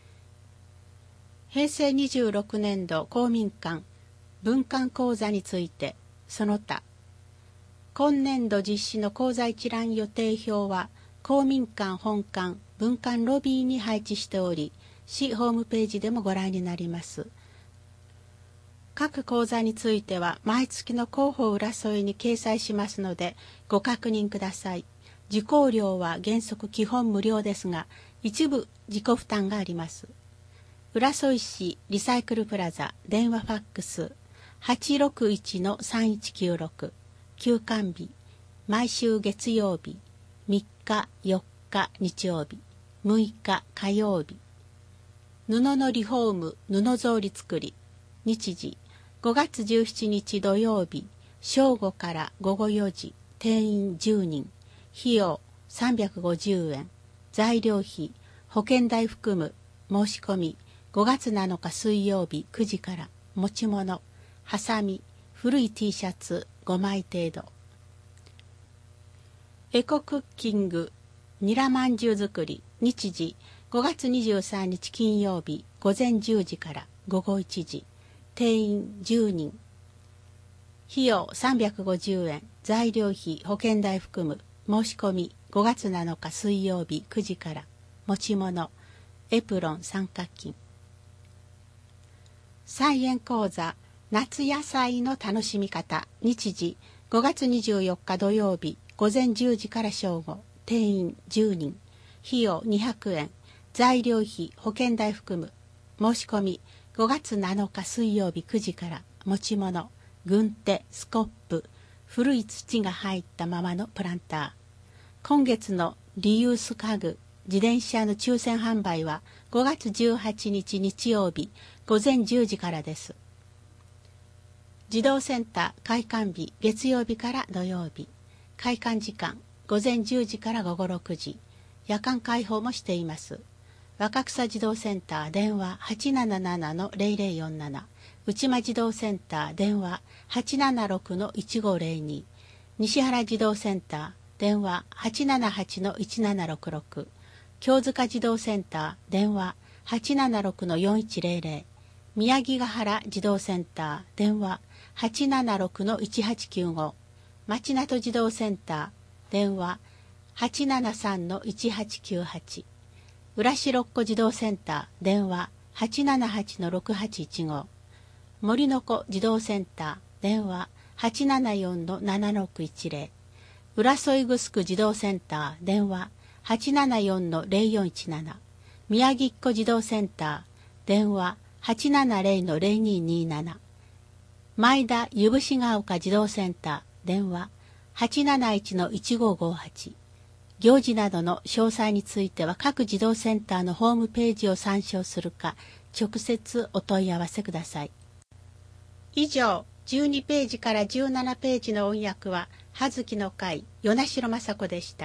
へいせいにじゅうろくねんど公民館分館講座について、その他、今年度実施の講座一覧予定表は公民館本館分館ロビーに配置しており、市ホームページでもご覧になります。各講座については毎月の広報浦添に掲載しますのでご確認ください。受講料は原則基本無料ですが、一部自己負担があります。浦添市リサイクルプラザ電話ファックス はちろくいちのさんいちきゅうろく。休館日、毎週月曜日、みっか、よっか日曜日、むいか火曜日。布のリフォーム、布草履作り。日時、ごがつじゅうしちにち土曜日、正午からごごよじ。定員じゅうにん。費用さんびゃくごじゅうえん。材料費、保険代含む。申し込み、ごがつなのか水曜日くじから。持ち物、ハサミ、古い T シャツごまい程度。エコクッキングニラまんじゅう作り。日時、ごがつにじゅうさんにち金曜日ごぜんじゅうじからごごいちじ。定員じゅうにん。費用さんびゃくごじゅうえん。材料費保険代含む。 申し込みごがつなのか水曜日くじから。持ち物エプロン三角巾。菜園講座夏野菜の楽しみ方。日時ごがつにじゅうよっか土曜日ごぜんじゅうじから正午。定員じゅうにん。費用にひゃくえん。材料費保険代含む。申し込みごがつなのか水曜日くじから。持ち物軍手スコップ古い土が入ったままのプランター。今月のリユース家具自転車の抽選販売はごがつじゅうはちにち日曜日ごぜんじゅうじからです。児童センター開館日月曜日から土曜日。開館時間ごぜんじゅうじから午後ろくじ。夜間開放もしています。若草児童センター電話 はちななななのゼロゼロよんなな。内間児童センター電話 はちななろくのいちごゼロに。西原児童センター電話 はちななはちのいちななろくろく。京塚児童センター電話 はちななろくのよんいちゼロゼロ。宮城ヶ原児童センター電話 はちななろくのいちはちきゅうご。町名児童センター電話 はちななさんのいちはちきゅうはち。浦城っ子児童センター電話 はちななはちのろくはちいちご。森の子児童センター電話 はちななよんのななろくいちゼロ。浦添ぐすく児童センター電話 はちななよんのゼロよんいちなな。宮城っ子児童センター電話 はちななゼロのゼロにになな。前田ゆぶしが丘児童センター電話 はちなないちのいちごごはち。行事などの詳細については各児童センターのホームページを参照するか直接お問い合わせください。以上じゅうにページからじゅうななページの音訳は葉月の会与那城雅子でした。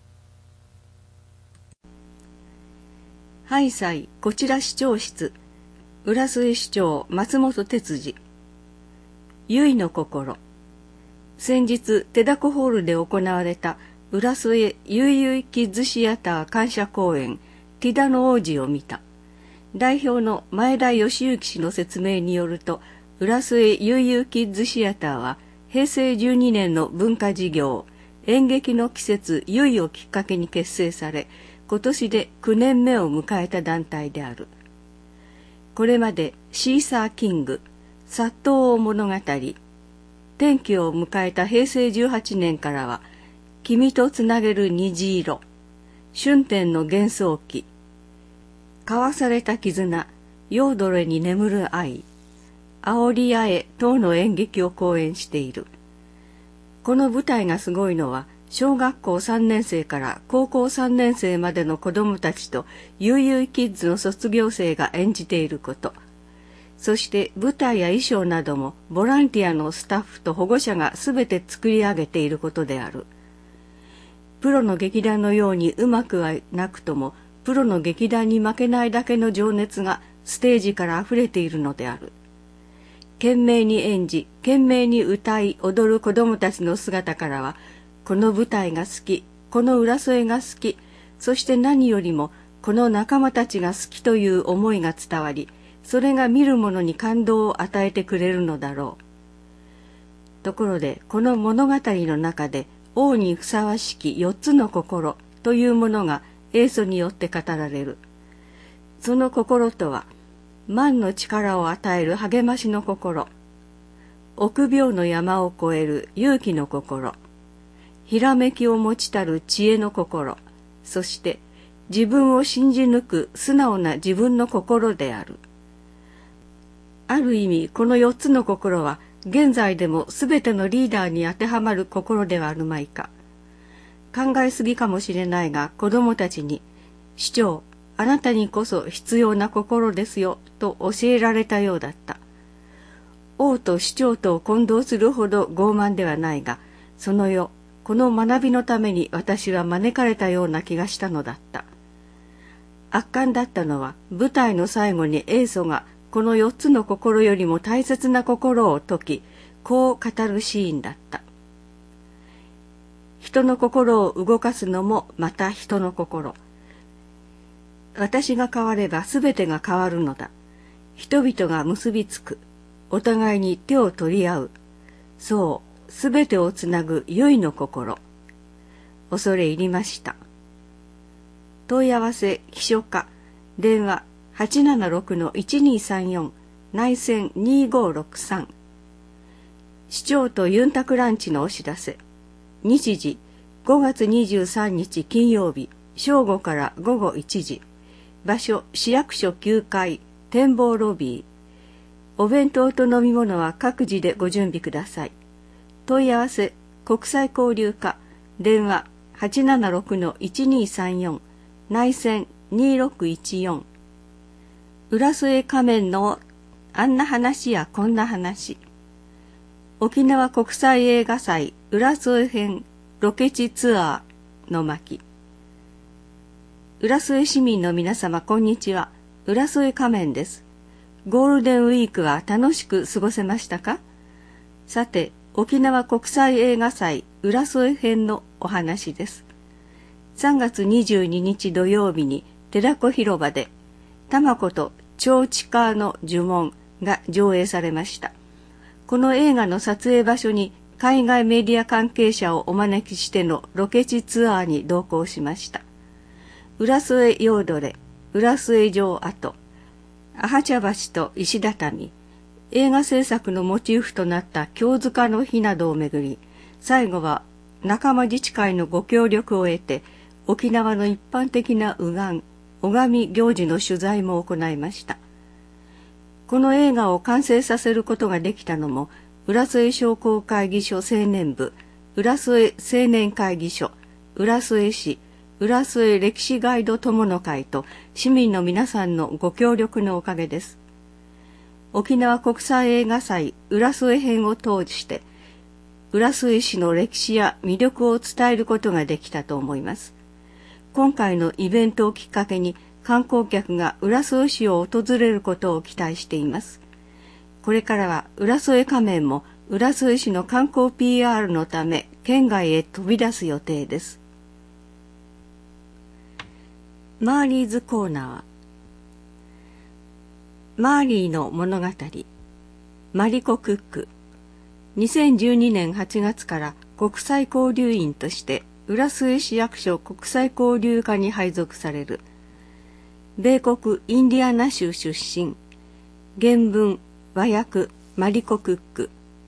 ハイサイこちら市長室浦添市長松本哲司。ゆいの心。先日手だこホールで行われた浦添ゆいゆいキッズシアター感謝公演ティダの王子を見た。代表の前田義行氏の説明によると、浦添ゆいゆいキッズシアターはへいせいじゅうにねんの文化事業演劇の季節ゆいをきっかけに結成され、今年できゅうねんめを迎えた団体である。これまでシーサーキング、殺到を物語、転機を迎えたへいせいじゅうはちねんからは君とつなげる虹色、春天の幻想期、交わされた絆、ヨードレに眠る愛、煽り合え等の演劇を講演している。この舞台がすごいのは、小学校さんねんせいから高校さんねんせいまでの子どもたちとゆいゆいキッズの卒業生が演じていること。そして舞台や衣装などもボランティアのスタッフと保護者がすべて作り上げていることである。プロの劇団のようにうまくはなくとも、プロの劇団に負けないだけの情熱がステージからあふれているのである。懸命に演じ、懸命に歌い踊る子どもたちの姿からは、この舞台が好き、この浦添が好き、そして何よりもこの仲間たちが好きという思いが伝わり、それが見る者に感動を与えてくれるのだろう。ところで、この物語の中で、王にふさわしき四つの心というものが英祖によって語られる。その心とは、万の力を与える励ましの心、臆病の山を越える勇気の心、ひらめきを持ちたる知恵の心、そして自分を信じ抜く素直な自分の心である。ある意味、この四つの心は、現在でもすべてのリーダーに当てはまる心ではあるまいか。考えすぎかもしれないが、子供たちに、市長、あなたにこそ必要な心ですよ、と教えられたようだった。王と市長とを混同するほど傲慢ではないが、その夜、この学びのために私は招かれたような気がしたのだった。圧巻だったのは、舞台の最後に英祖が、この四つの心よりも大切な心を説き、こう語るシーンだった。人の心を動かすのもまた人の心。私が変わればすべてが変わるのだ。人々が結びつく。お互いに手を取り合う。そう、すべてをつなぐ結の心。 恐れ入りました。問い合わせ秘書課電話 はちななろくのいちにさんよん 内線にごろくさん。市長とユンタクランチのお知らせ。日時ごがつにじゅうさんにち金曜日正午から午後いちじ。場所市役所きゅうかい展望ロビー。お弁当と飲み物は各自でご準備ください。問い合わせ国際交流課電話 はちななろくのいちにさんよん 内線にろくいちよん。浦添仮面のあんな話やこんな話。沖縄国際映画祭浦添編ロケ地ツアーの巻。浦添市民の皆様こんにちは。浦添仮面です。ゴールデンウィークは楽しく過ごせましたか？さて、沖縄国際映画祭浦添編のお話です。さんがつにじゅうににち土曜日に寺子広場で玉子と超地下の呪文が上映されました。この映画の撮影場所に海外メディア関係者をお招きしてのロケ地ツアーに同行しました。浦添ヨードレ、浦添城跡、アハ茶橋と石畳、映画制作のモチーフとなった京塚の碑などをめぐり、最後は仲間自治会のご協力を得て、沖縄の一般的な右岸、拝み行事の取材も行いました。この映画を完成させることができたのも、浦添商工会議所青年部、浦添青年会議所、浦添市、浦添歴史ガイド友の会と市民の皆さんのご協力のおかげです。沖縄国際映画祭浦添編を通して、浦添市の歴史や魅力を伝えることができたと思います。今回のイベントをきっかけに観光客が浦添市を訪れることを期待しています。これからは浦添仮面も浦添市の観光 ピーアール のため県外へ飛び出す予定です。マーリーズコーナー。マーリーの物語。マリコ・クック。にせんじゅうにねんはちがつから国際交流員として浦添市役所国際交流課に配属される。米国インディアナ州出身。原文和訳マリコ・クック。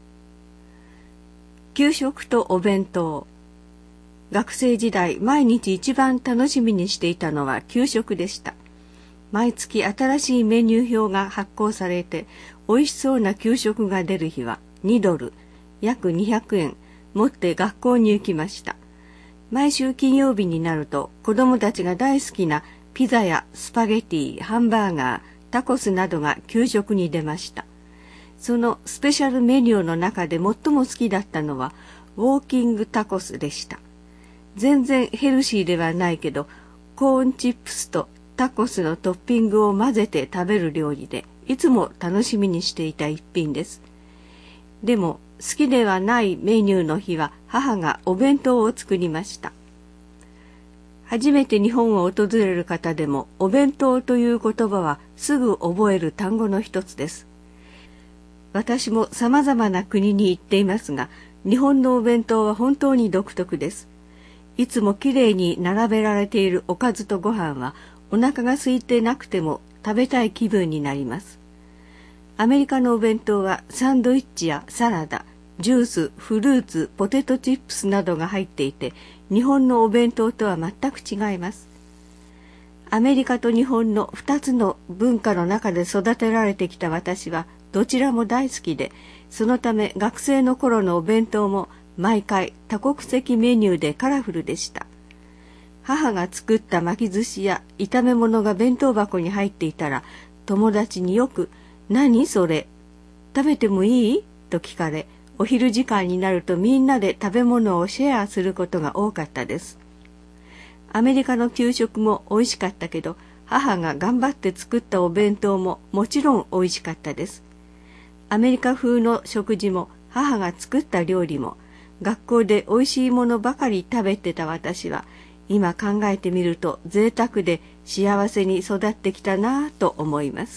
給食とお弁当。学生時代毎日一番楽しみにしていたのは給食でした。毎月新しいメニュー表が発行されて美味しそうな給食が出る日はにドル、約にひゃくえん持って学校に行きました。毎週金曜日になると子供たちが大好きなピザやスパゲティ、ハンバーガー、タコスなどが給食に出ました。そのスペシャルメニューの中で最も好きだったのはウォーキングタコスでした。全然ヘルシーではないけど、コーンチップスとタコスのトッピングを混ぜて食べる料理で、いつも楽しみにしていた一品です。でも、好きではないメニューの日は母がお弁当を作りました。初めて日本を訪れる方でも、お弁当という言葉はすぐ覚える単語の一つです。私も様々な国に行っていますが、日本のお弁当は本当に独特です。いつもきれいに並べられているおかずとご飯はお腹が空いてなくても食べたい気分になります。アメリカのお弁当はサンドイッチやサラダ、ジュース、フルーツ、ポテトチップスなどが入っていて、日本のお弁当とは全く違います。アメリカと日本のふたつの文化の中で育てられてきた私はどちらも大好きで、そのため学生の頃のお弁当も毎回多国籍メニューでカラフルでした。母が作った巻き寿司や炒め物が弁当箱に入っていたら、友達によく「何それ？食べてもいい？」と聞かれ、お昼時間になるとみんなで食べ物をシェアすることが多かったです。アメリカの給食も美味しかったけど、母が頑張って作ったお弁当ももちろん美味しかったです。アメリカ風の食事も母が作った料理も、学校で美味しいものばかり食べてた私は、今考えてみると贅沢で幸せに育ってきたなぁと思います。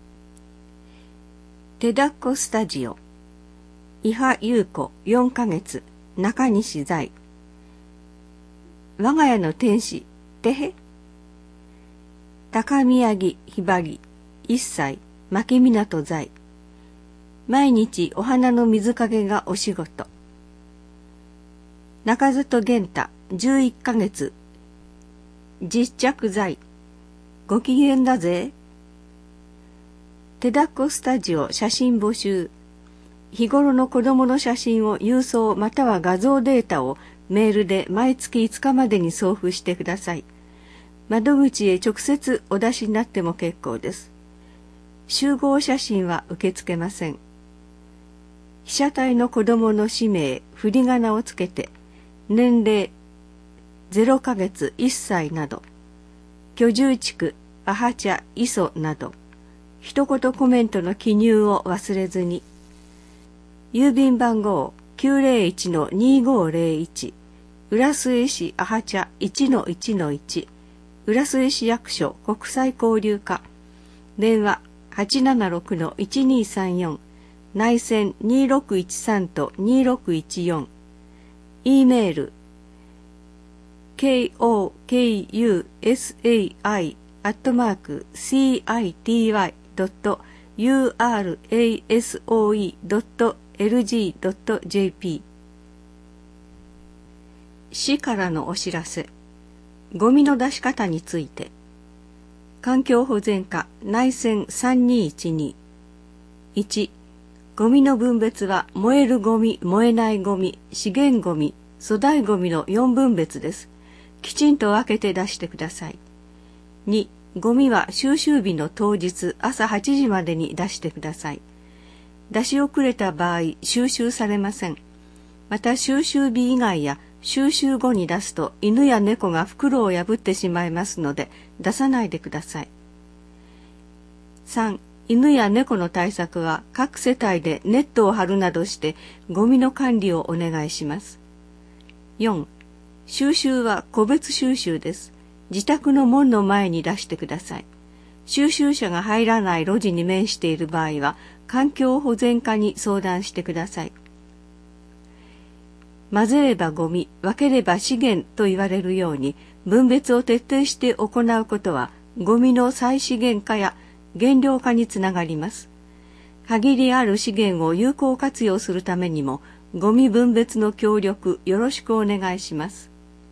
手だっこスタジオ。伊波優子よんかげつ、中西在。 我が家の天使、てへ。高宮城ひばり、一歳、牧港在。毎日お花の水かけがお仕事。中里玄太、じゅういっかげつ。実着在。ご機嫌だぜ。手だっこスタジオ写真募集。日頃の子供の写真を郵送または画像データをメールで毎月いつかまでに送付してください。窓口へ直接お出しになっても結構です。集合写真は受け付けません。被写体の子供の氏名、振り仮名をつけて、年齢ゼロかげついっさいなど、居住地区、アハチャ、イソなど、一言コメントの記入を忘れずに。郵便番号 きゅうぜろいちのにごーぜろいち、浦添市アハチャ いちのいちのいち、浦添市役所国際交流課、電話 はちななろくのいちにさんよん、内線にろくいちさんとにろくいちよん、E メール ケーオーケーユーエスエーアイ アットマーク シーアイティーワイ ドット ユーアールエーエスオーイー ドット エルジー ドット ジェーピー。 市からのお知らせ。ゴミの出し方について。環境保全課内線さんにいちに。いち、ゴミの分別は燃えるゴミ、燃えないゴミ、資源ゴミ、粗大ゴミのよんぶんべつです。きちんと分けて出してください。に、ゴミは収集日の当日朝はちじまでに出してください。出し遅れた場合収集されません。また収集日以外や収集後に出すと犬や猫が袋を破ってしまいますので出さないでください。さん、犬や猫の対策は各世帯でネットを張るなどしてゴミの管理をお願いします。よん、収集は個別収集です。自宅の門の前に出してください。収集車が入らない路地に面している場合は環境保全課に相談してください。混ぜればゴミ、分ければ資源と言われるように分別を徹底して行うことはゴミの再資源化や減量化につながります。限りある資源を有効活用するためにもゴミ分別の協力よろしくお願いします。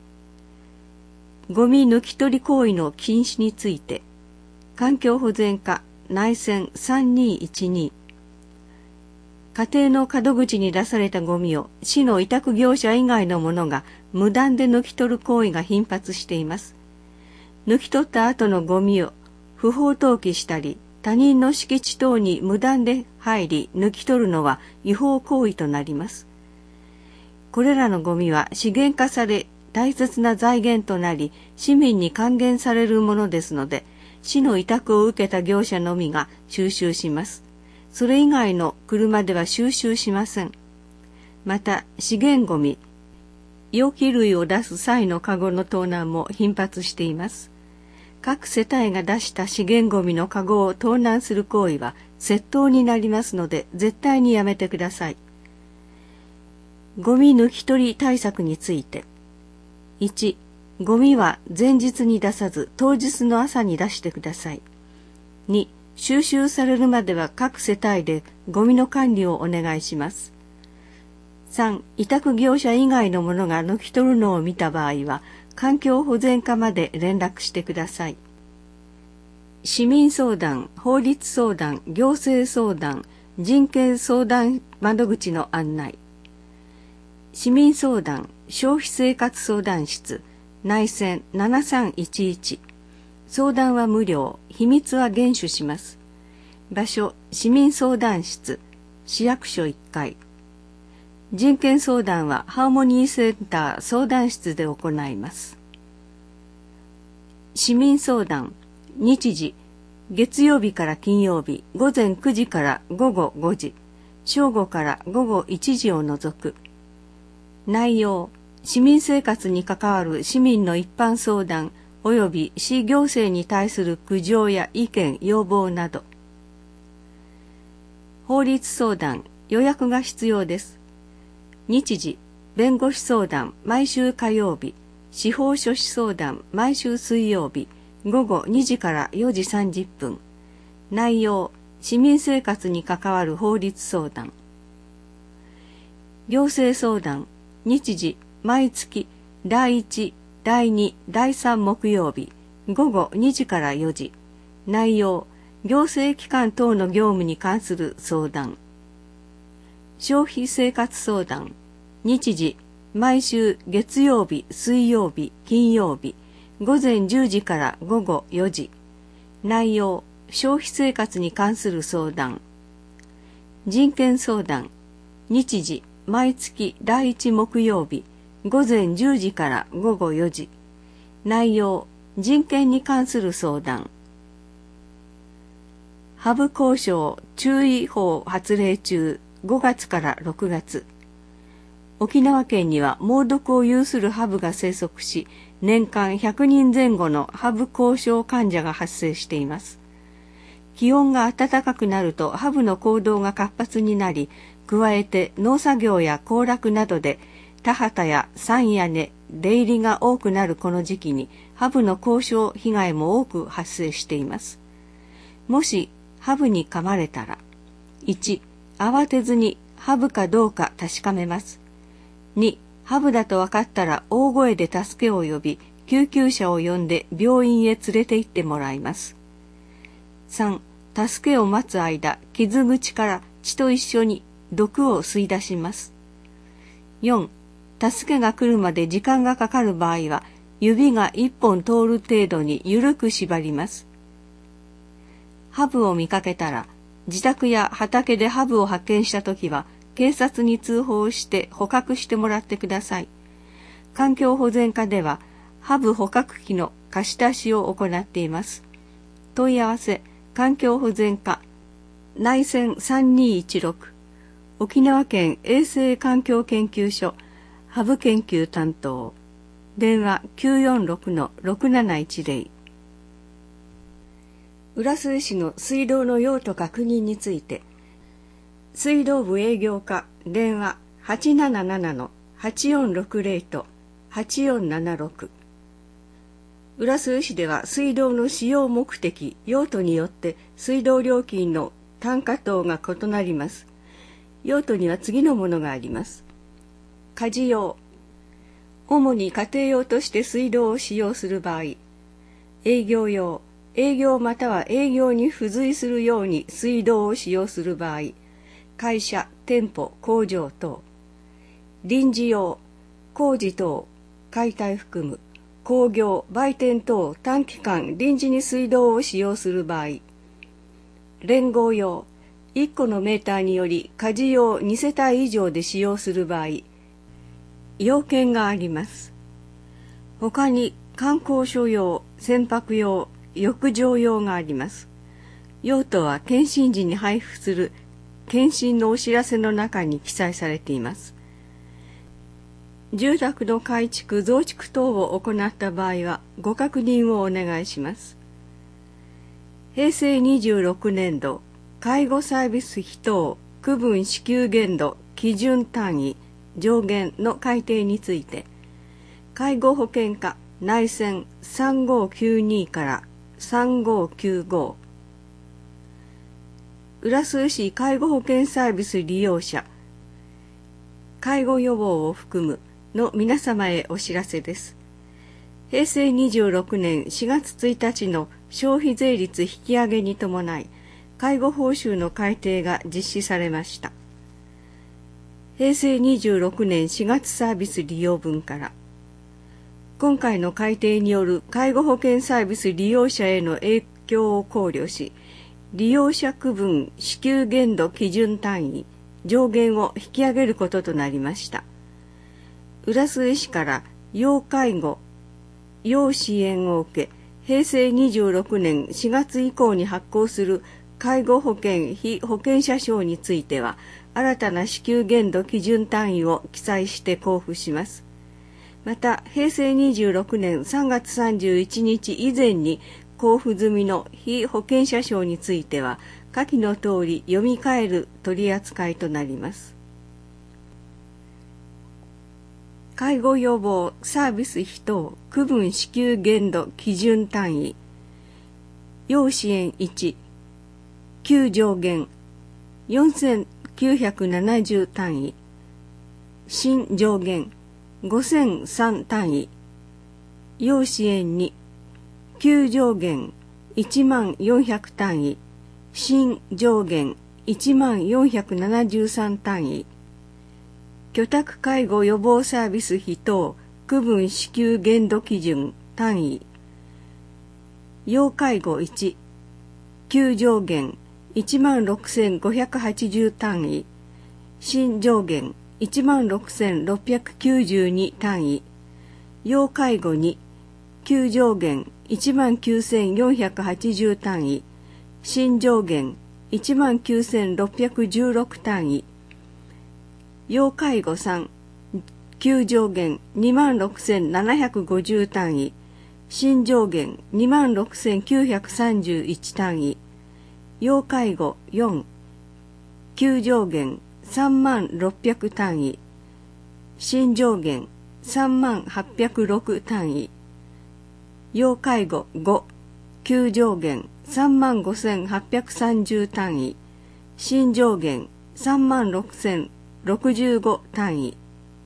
ゴミ抜き取り行為の禁止について、環境保全課内線さんにいちに。家庭の門口に出されたゴミを市の委託業者以外の者が無断で抜き取る行為が頻発しています。抜き取った後のゴミを不法投棄したり、他人の敷地等に無断で入り抜き取るのは違法行為となります。これらのゴミは資源化され大切な財源となり市民に還元されるものですので、市の委託を受けた業者のみが収集します。それ以外の車では収集しません。また資源ゴミ、容器類を出す際のカゴの盗難も頻発しています。各世帯が出した資源ゴミのカゴを盗難する行為は窃盗になりますので絶対にやめてください。ゴミ抜き取り対策について。いち、ゴミは前日に出さず当日の朝に出してください。に、収集されるまでは各世帯でゴミの管理をお願いします。さん、委託業者以外の者が抜き取るのを見た場合は環境保全課まで連絡してください。市民相談、法律相談、行政相談、人権相談窓口の案内。市民相談、消費生活相談室、内線ななさんいちいち。相談は無料、秘密は厳守します。場所、市民相談室、市役所いっかい。人権相談はハーモニーセンター相談室で行います。市民相談、日時、月曜日から金曜日、午前くじから午後ごじ、正午から午後いちじを除く。内容、市民生活に関わる市民の一般相談及び市行政に対する苦情や意見、要望など。法律相談、予約が必要です。日時、弁護士相談、毎週火曜日、 司法書士相談毎週水曜日午後にじからよじさんじゅっぷん。内容、市民生活に関わる法律相談。行政相談、日時、毎月だいいち、だいに、だいさん木曜日午後にじからよじ。内容、行政機関等の業務に関する相談。消費生活相談、日時、毎週月曜日、水曜日、金曜日、午前じゅうじから午後よじ。内容、消費生活に関する相談。人権相談、日時、毎月だいいち木曜日、午前じゅうじから午後よじ。内容、人権に関する相談。ハブ交渉注意報発令中、ごがつからろくがつ。沖縄県には猛毒を有するハブが生息し、年間ひゃくにんぜん後のハブ交渉患者が発生しています。気温が暖かくなるとハブの行動が活発になり、加えて農作業や行楽などで田畑や山屋根、出入りが多くなるこの時期にハブの交渉被害も多く発生しています。もしハブに噛まれたら、いち、慌てずにハブかどうか確かめます。に、ハブだと分かったら大声で助けを呼び、救急車を呼んで病院へ連れて行ってもらいます。さん、助けを待つ間、傷口から血と一緒に毒を吸い出します。よん、助けが来るまで時間がかかる場合は、指が一本通る程度に緩く縛ります。ハブを見かけたら、自宅や畑でハブを発見したときは、警察に通報して捕獲してもらってください。環境保全課では、ハブ捕獲器の貸し出しを行っています。問い合わせ、環境保全課、内線さんにいちろく、沖縄県衛生環境研究所、ハブ研究担当、電話 きゅうよんろくのろくなないちぜろ。浦添市の水道の用途確認について、水道部営業課電話 はちななななのはちよんろくぜろ とはちよんななろく。浦添市では水道の使用目的、用途によって水道料金の単価等が異なります。用途には次のものがあります。家事用、主に家庭用として水道を使用する場合。営業用、営業または営業に付随するように水道を使用する場合。会社、店舗、工場等。臨時用、工事等、解体含む、工業、売店等短期間臨時に水道を使用する場合。連合用、いっこのメーターにより家事用にせたい以上で使用する場合。要件があります。他に観光所用、船舶用、浴場用があります。用途は検診時に配布する検診のお知らせの中に記載されています。住宅の改築・増築等を行った場合はご確認をお願いします。へいせいにじゅうろくねんど介護サービス費等区分支給限度基準単位上限の改定について、介護保険課内線さんごきゅうにからさんごきゅうご、浦添市介護保険サービス利用者、介護予防を含むの皆様へお知らせです。へいせいにじゅうろくねんしがつついたちの消費税率引き上げに伴い、介護報酬の改定が実施されました。へいせいにじゅうろくねんしがつサービス利用分から、今回の改定による介護保険サービス利用者への影響を考慮し、利用者区分支給限度基準単位上限を引き上げることとなりました。浦添市から要介護、要支援を受け、へいせいにじゅうろくねんしがつ以降に発行する介護保険被保険者証については、新たな支給限度基準単位を記載して交付します。また、へいせいにじゅうろくねんさんがつさんじゅういちにち以前に交付済みの被保険者証については、下記の通り読み替える取り扱いとなります。 介護予防サービス費等区分支給限度基準単位。要支援いち、旧上限よんせんきゅうひゃくななじゅう単位。新上限ごせんさん単位。要支援に、旧上限いちまんよんひゃく単位。新上限いちまんよんひゃくななじゅうさん単位。居宅介護予防サービス費等区分支給限度基準単位。要介護いち、旧上限いちまんろくせんごひゃくはちじゅう単位。新上限いちまんろくせんろっぴゃくきゅうじゅうに単位。要介護に、旧上限いちまんきゅうせんよんひゃくはちじゅう単位。新上限いちまんきゅうせんろっぴゃくじゅうろく単位。要介護さん、旧上限にまんろくせんななひゃくごじゅう単位。新上限にまんろくせんきゅうひゃくさんじゅういち単位。要介護よん、旧上限さんまんろっぴゃく単位。新上限さんまんはっぴゃくろく単位。要介護ご、旧上限さんまんごせんはっぴゃくさんじゅう単位。新上限さんまんろくせんろくじゅうご単位。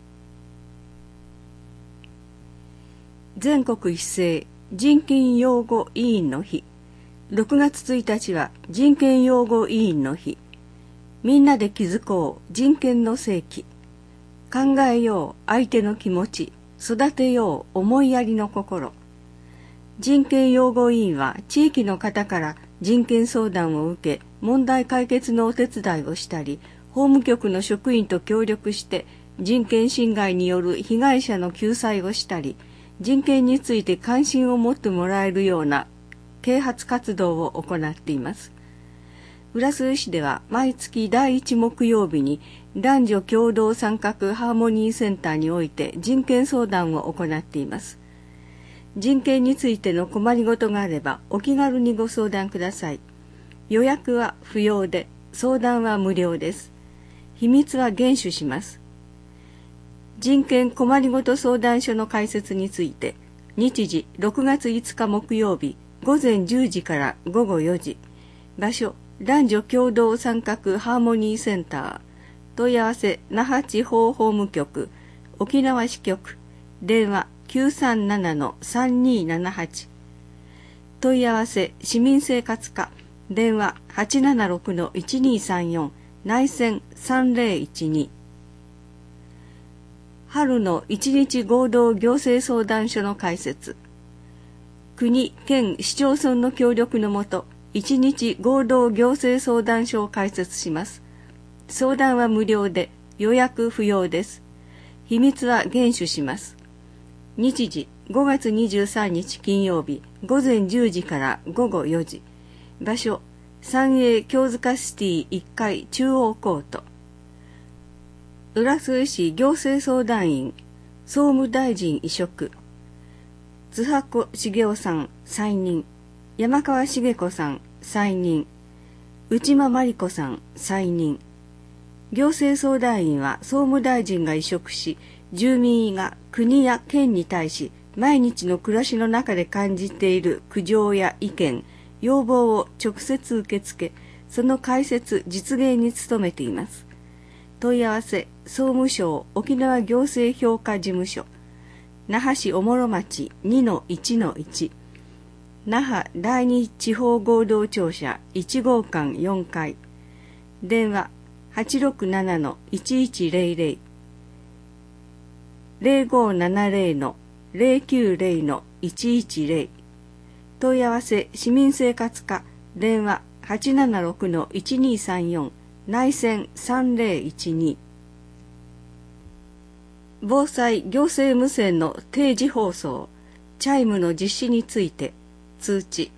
全国一斉人権擁護委員の日。ろくがつついたちは人権擁護委員の日。みんなで築こう人権の世紀。考えよう相手の気持ち、育てよう思いやりの心。人権擁護委員は地域の方から人権相談を受け、問題解決のお手伝いをしたり、法務局の職員と協力して人権侵害による被害者の救済をしたり、人権について関心を持ってもらえるような啓発活動を行っています。浦添市では毎月だいいち木曜日に男女共同参画ハーモニーセンターにおいて人権相談を行っています。人権についての困りごとがあればお気軽にご相談ください。予約は不要で、相談は無料です。秘密は厳守します。人権困りごと相談所の開設について、日時ろくがついつか木曜日ごぜんじゅうじからごごよじ、場所男女共同参画ハーモニーセンター、問い合わせ那覇地方法務局、沖縄支局、電話 きゅうさんななのさんにーななはち、問い合わせ市民生活課、電話 はちななろくのいちにーさんよん、内線さんぜろいちに。春の一日合同行政相談所の開設。国、県、市町村の協力のもと、一日合同行政相談所を開設します。相談は無料で、予約不要です。秘密は厳守します。日時ごがつにじゅうさんにち金曜日ごぜんじゅうじからごごよじ。場所三栄京塚シティいっかい中央コート。浦添市行政相談員総務大臣委嘱。津箱茂雄さん再任。山川茂子さん再任。内間真理子さん再任。行政相談員は総務大臣が委嘱し、住民が国や県に対し毎日の暮らしの中で感じている苦情や意見、要望を直接受け付け、その解説実現に努めています。問い合わせ総務省沖縄行政評価事務所、那覇市おもろ町 にのいちのいち、那覇第二地方合同庁舎いちごうかんよんかい、電話 はちろくななのいちいちぜろぜろ、ぜろごななぜろのぜろきゅうぜろのいちいちぜろ、問い合わせ市民生活課、電話 はちななろくのいちにーさんよん、内線さんぜろいちに。防災行政無線の定時放送、チャイムの実施について通知。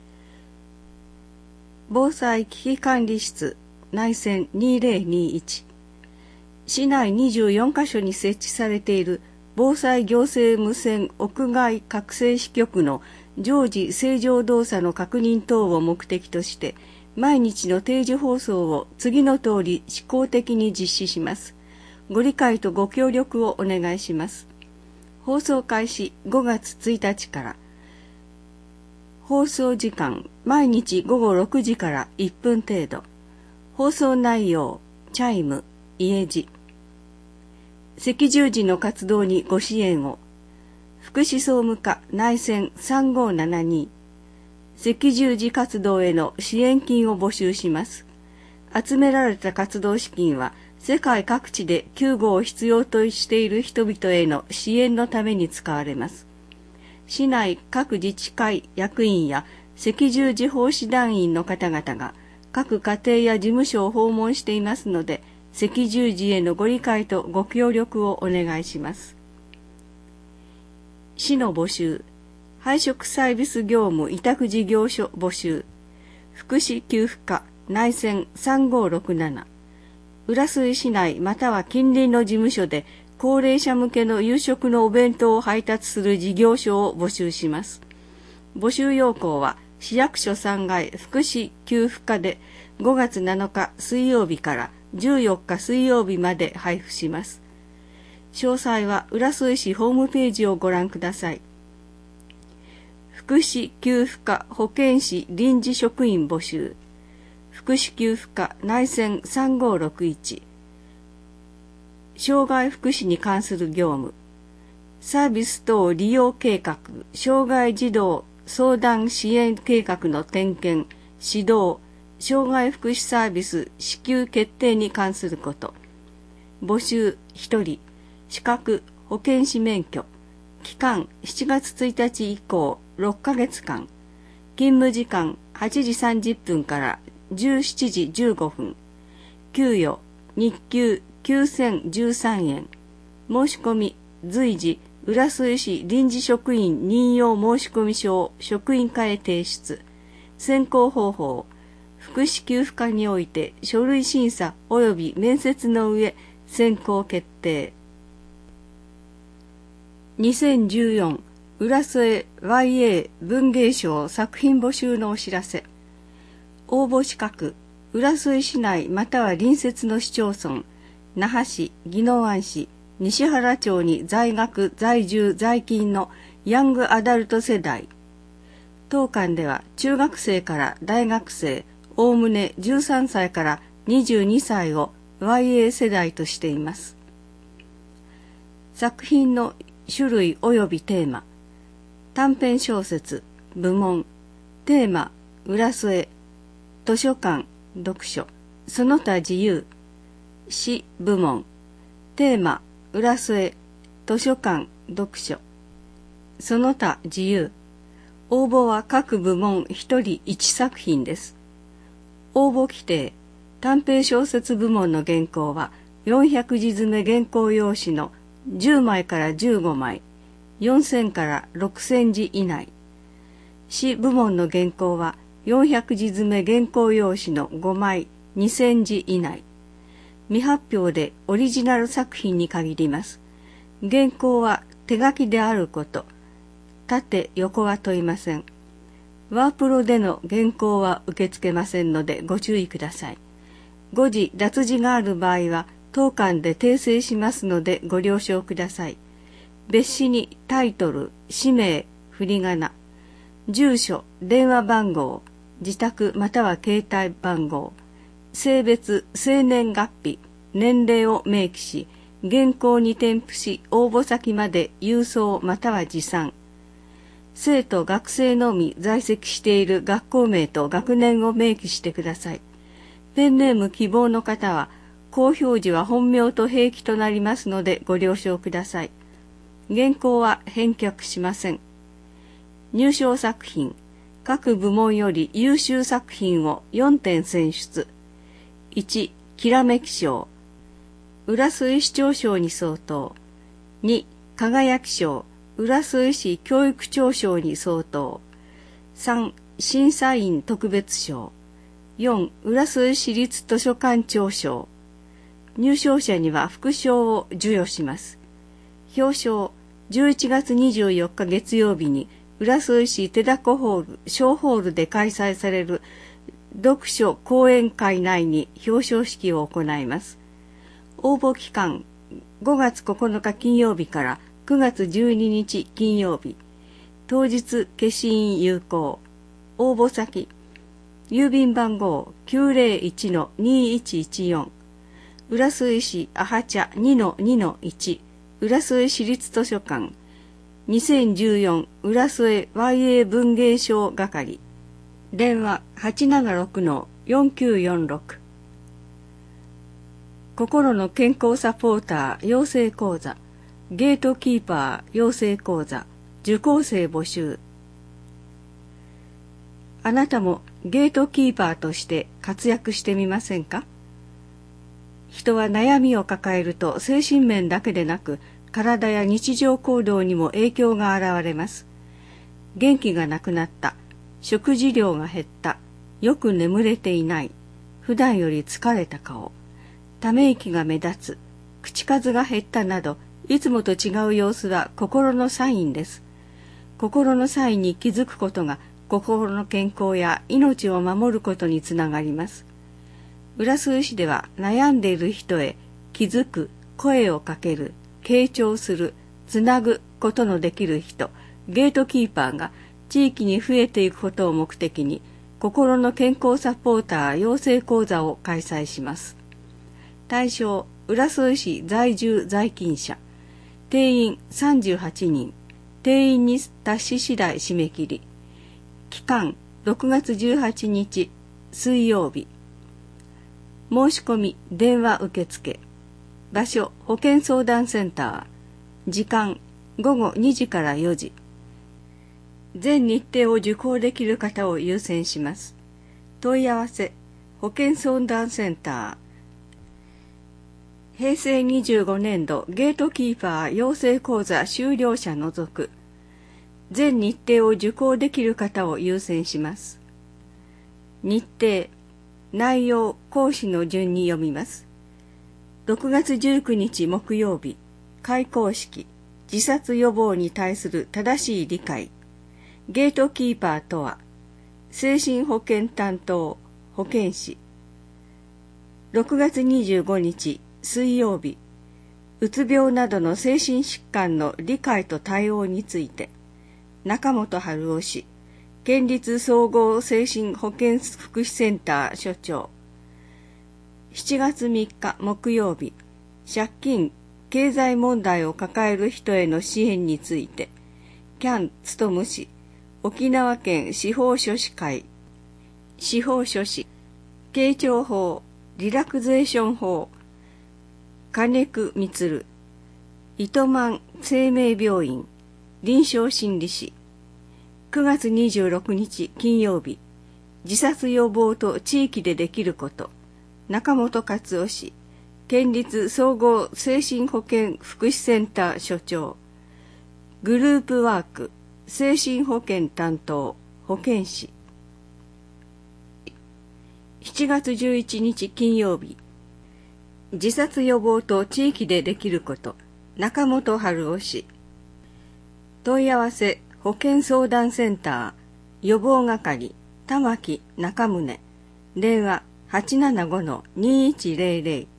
防災危機管理室、内線にぜろにいち。市内にじゅうよんかしょに設置されている防災行政無線屋外覚醒支局の常時正常動作の確認等を目的として、毎日の定時放送を次の通り試行的に実施します。 ご理解とご協力をお願いします。放送開始ごがつついたちから。放送時間毎日ごごろくじからいっぷん程度。放送内容チャイム家路。赤十字の活動にご支援を。福祉総務課内線さんごーななに。赤十字活動への支援金を募集します。集められた活動資金は世界各地で救護を必要としている人々への支援のために使われます。市内各自治会役員や赤十字奉仕団員の方々が各家庭や事務所を訪問していますので、赤十字へのご理解とご協力をお願いします。市の募集、配食サービス業務委託事業所募集、福祉給付課内線さんごーろくなな。浦添市内または近隣の事務所で高齢者向けの夕食のお弁当を配達する事業所を募集します。募集要項は市役所さんがい福祉給付課でごがつなのか水曜日からじゅうよっか水曜日まで配布します。詳細は浦添市ホームページをご覧ください。福祉給付課保健師臨時職員募集。福祉給付課内線さんごーろくいち。障害福祉に関する業務。サービス等利用計画、障害児童相談支援計画の点検、指導、障害福祉サービス支給決定に関すること。募集ひとり。資格保健師免許。期間しちがつついたち以降ろっかげつかん。勤務時間はちじさんじゅっぷんからじゅうしちじじゅうごふん。給与日給きゅうせんじゅうさんえん。申し込み随時浦添市臨時職員任用申込書を職員課へ提出。選考方法福祉給付課において書類審査及び面接の上選考決定。にせんじゅうよん浦添 ワイエー 文芸賞作品募集のお知らせ。応募資格、浦添市内または隣接の市町村、那覇市、宜野湾市、西原町に在学、在住、在勤のヤングアダルト世代。当館では中学生から大学生、おおむねじゅうさんさいからにじゅうにさいを ワイエー 世代としています。作品の種類及びテーマ。短編小説、部門、テーマ、浦添、図書館、読書、その他自由、詩部門、テーマ、浦添、図書館、読書、その他自由。応募は各部門ひとりいちさく品です。応募規定、短編小説部門の原稿はよんひゃくじ詰め原稿用紙のじゅうまいからじゅうごまい、よんせんからろくせんじ以内。詩部門の原稿はよんひゃくじ詰め原稿用紙のごまい、にせんじ以内。未発表でオリジナル作品に限ります。原稿は手書きであること。縦横は問いません。ワープロでの原稿は受け付けませんのでご注意ください。誤字脱字がある場合は当館で訂正しますのでご了承ください。別紙にタイトル、氏名、振り仮名、住所、電話番号、自宅または携帯番号、性別、生年月日、年齢を明記し、原稿に添付し応募先まで郵送または持参。生徒学生のみ在籍している学校名と学年を明記してください。ペンネーム希望の方は公表時は本名と併記となりますのでご了承ください。原稿は返却しません。入賞作品、各部門より優秀作品をよんてん選出。いち、きらめき賞、浦添市長賞に相当。に、輝き賞、浦添市教育長賞に相当。さん、審査員特別賞。よん、浦添市立図書館長賞。入賞者には副賞を授与します。表彰、じゅういちがつにじゅうよっか月曜日に浦添市手凧ホール小ホールで開催される読書講演会内に表彰式を行います。応募期間ごがつここのか金曜日からくがつじゅうににち金曜日。当日消印有効。応募先。郵便番号 きゅうぜろいちのにいちいちよん。浦添市アハチャ にのにのいち。浦添市立図書館。にせんじゅうよん浦添 ワイエー 文芸賞係。電話 はちななろくのよんきゅうよんろく。心の健康サポーター養成講座、ゲートキーパー養成講座、受講生募集。あなたもゲートキーパーとして活躍してみませんか？人は悩みを抱えると精神面だけでなく、体や日常行動にも影響が現れます。元気がなくなった、食事量が減った、よく眠れていない、普段より疲れた顔、ため息が目立つ、口数が減ったなど、いつもと違う様子は心のサインです。心のサインに気づくことが心の健康や命を守ることにつながります。浦添市では悩んでいる人へ気づく、声をかける、傾聴する、つなぐことのできる人、ゲートキーパーが地域に増えていくことを目的に、心の健康サポーター養成講座を開催します。対象、浦添市在住在勤者。定員さんじゅうはちにん。定員に達し次第締め切り。期間ろくがつじゅうはちにち水曜日。申し込み電話受付。場所保健相談センター。時間ごごにじからよじ。全日程を受講できる方を優先します。問い合わせ保健相談センター。へいせいにじゅうごねんどゲートキーパー養成講座修了者除く。全日程を受講できる方を優先します。日程、内容、講師の順に読みます。ろくがつじゅうくにち木曜日、開講式、自殺予防に対する正しい理解。ゲートキーパーとは、精神保健担当、保健師。ろくがつにじゅうごにち水曜日、うつ病などの精神疾患の理解と対応について、中本春夫氏、県立総合精神保健福祉センター所長。しちがつみっか木曜日、借金、経済問題を抱える人への支援について、キャン務氏、沖縄県司法書士会、司法書士、慶長法、リラクゼーション法、金久充、糸満生命病院、臨床心理士。くがつにじゅうろくにち金曜日、自殺予防と地域でできること。中本勝夫氏、県立総合精神保健福祉センター所長。グループワーク、精神保健担当、保健師。しちがつじゅういちにち金曜日、自殺予防と地域でできること。中本春夫氏。問い合わせ保健相談センター予防係玉木中宗。電話 はちななごのにいちぜろぜろ。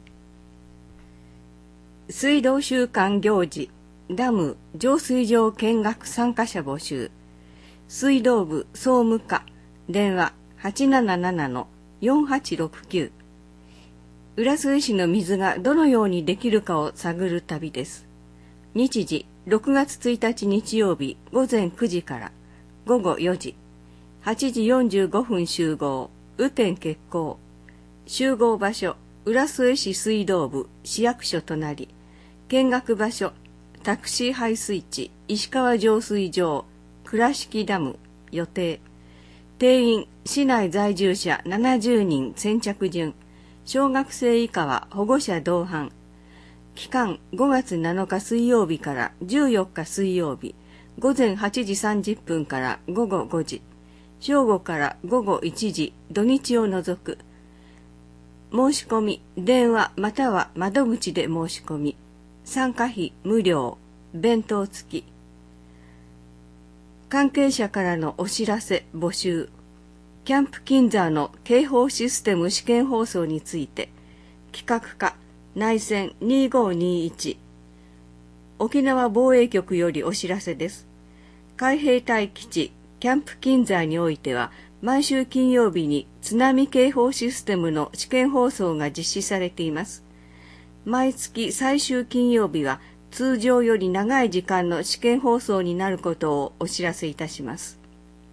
水道週間行事ダム浄水場見学参加者募集。水道部総務課。電話 はちなななのよんはちろくきゅう。浦添市の水がどのようにできるかを探る旅です。日時ろくがつついたち日曜日ごぜんくじからごごよじ。はちじよんじゅうごふん集合。雨天決行。集合場所浦添市水道部市役所隣。見学場所タクシー排水地石川浄水場倉敷ダム予定。定員市内在住者ななじゅうにん先着順。小学生以下は保護者同伴。期間ごがつなのか水曜日からじゅうよっか水曜日、ごぜんはちじさんじゅっぷんからごごごじ、正午からごごいちじ、土日を除く。申し込み、電話または窓口で申し込み。参加費無料、弁当付き。関係者からのお知らせ募集。キャンプ金沢の警報システム試験放送について、企画課内線にごにいち沖縄防衛局よりお知らせです。海兵隊基地キャンプ金山においては、毎週金曜日に津波警報システムの試験放送が実施されています。毎月最終金曜日は通常より長い時間の試験放送になることをお知らせいたします。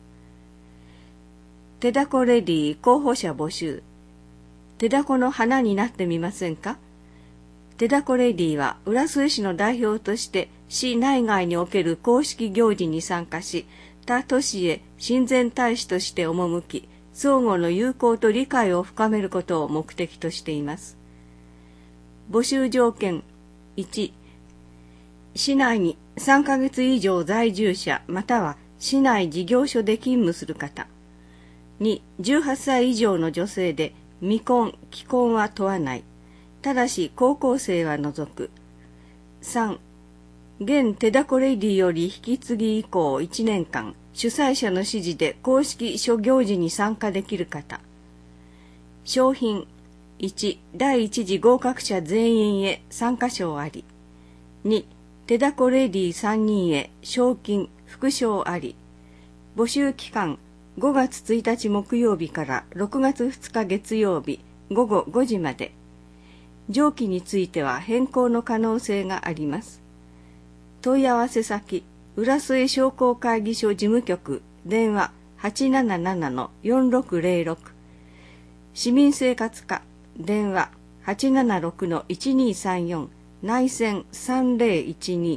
手だこレディ候補者募集。手だこの花になってみませんか？手だこレディは浦添市の代表として市内外における公式行事に参加し、他都市へ親善大使として赴き、相互の友好と理解を深めることを目的としています。募集条件いち、市内にさんかげつ以上在住者または市内事業所で勤務する方。に、じゅうはっさい以上の女性で未婚、既婚は問わない。ただし高校生は除く。さん、現手だこレディより引き継ぎ以降いちねんかん、主催者の指示で公式諸行事に参加できる方。賞品いち、だいいち次合格者全員へ参加賞あり。に、手だこレディさんにんへ賞金、副賞あり。募集期間ごがつついたち木曜日からろくがつふつか月曜日ごごごじまで。上記については変更の可能性があります。問い合わせ先、浦添商工会議所事務局、電話 はちなななのよんろくぜろろく、市民生活課、電話 はちななろくのいちにさんよん、内線さんぜろいちに。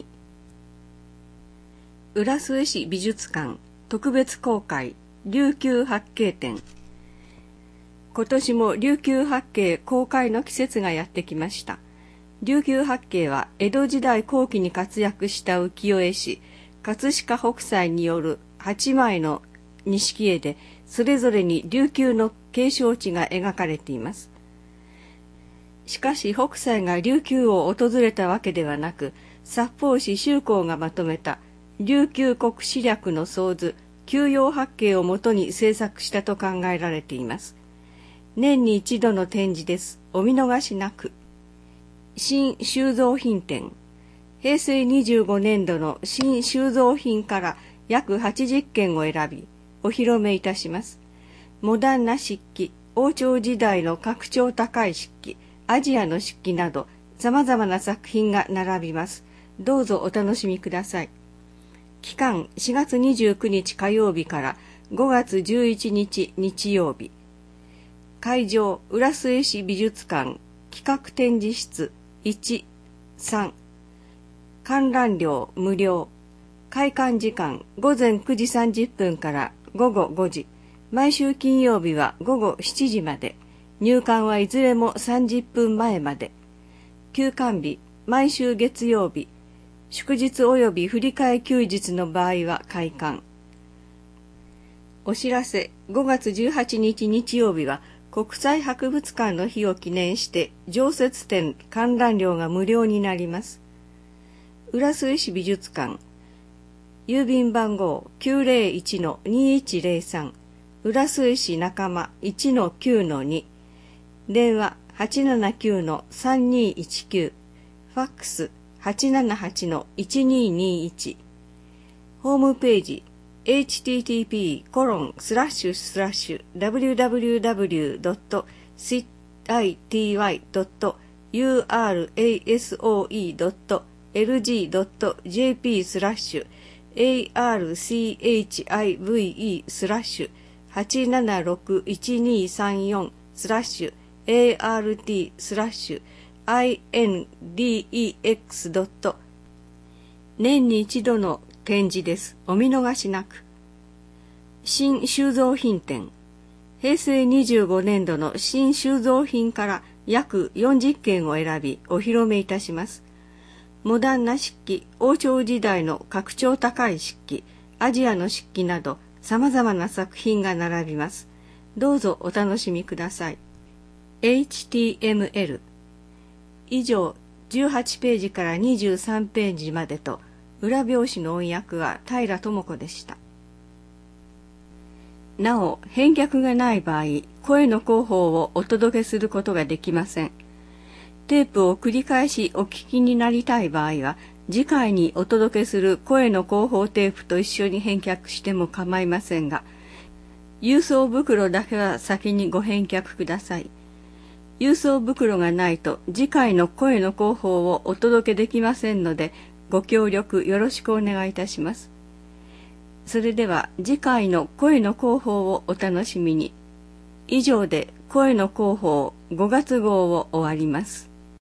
浦添市美術館特別公開琉球八景展。今年も琉球八景公開の季節がやってきました。琉球八景は江戸時代後期に活躍した浮世絵師葛飾北斎によるはちまいの錦絵で、それぞれに琉球の景勝地が描かれています。しかし北斎が琉球を訪れたわけではなく、札幌市周公がまとめた琉球国史略の創図九葉八景をもとに制作したと考えられています。年に一度の展示です。お見逃しなく。新収蔵品展。平成にじゅうごねんどの新収蔵品から約はちじゅっけんを選び、お披露目いたします。モダンな漆器、王朝時代の格調高い漆器、アジアの漆器など、様々な作品が並びます。どうぞお楽しみください。期間しがつにじゅうくにち火曜日からごがつじゅういちにち日曜日。会場、浦添市美術館企画展示室いち、さん。観覧料無料。開館時間ごぜんくじさんじゅっぷんからごごごじ。毎週金曜日はごごしちじまで。入館はいずれもさんじゅっぷんまえまで。休館日、毎週月曜日。祝日及び振り替え休日の場合は開館。お知らせ、ごがつじゅうはちにち日曜日は国際博物館の日を記念して常設展観覧料が無料になります。浦添市美術館、郵便番号 きゅうぜろいちのにいちぜろさん、浦添市仲間 いちのきゅうのに、電話 はちななきゅうのさんにいちきゅう、ファックス はちななはちのいちににいち、ホームページ エイチティーティーピーコロンスラッシュスラッシュダブリューダブリューダブリュードットシティワイドットユーアールエーエスオーイードットエルジードットジェーピースラッシュ エーアールシーエイチアイブイイースラッシュはちななろくいちにさんよんスラッシュ エーアールティースラッシュアイエヌディーイーエックスドット。年に一度の展示です。お見逃しなく。新収蔵品展。平成にじゅうごねんどの新収蔵品から約よんじゅっけんを選びお披露目いたします。モダンな漆器、王朝時代の格調高い漆器、アジアの漆器など様々な作品が並びます。どうぞお楽しみください。エイチティーエムエル 以上じゅうはちページからにじゅうさんページまでと、裏表紙の音訳は平智子でした。なお、返却がない場合、声の広報をお届けすることができません。テープを繰り返しお聞きになりたい場合は、 次回にお届けする声の広報テープと一緒に返却しても構いませんが、郵送袋だけは先にご返却ください。郵送袋がないと次回の声の広報をお届けできませんので、ご協力よろしくお願いいたします。それでは次回の声の広報をお楽しみに。以上で声の広報ごがつ号を終わります。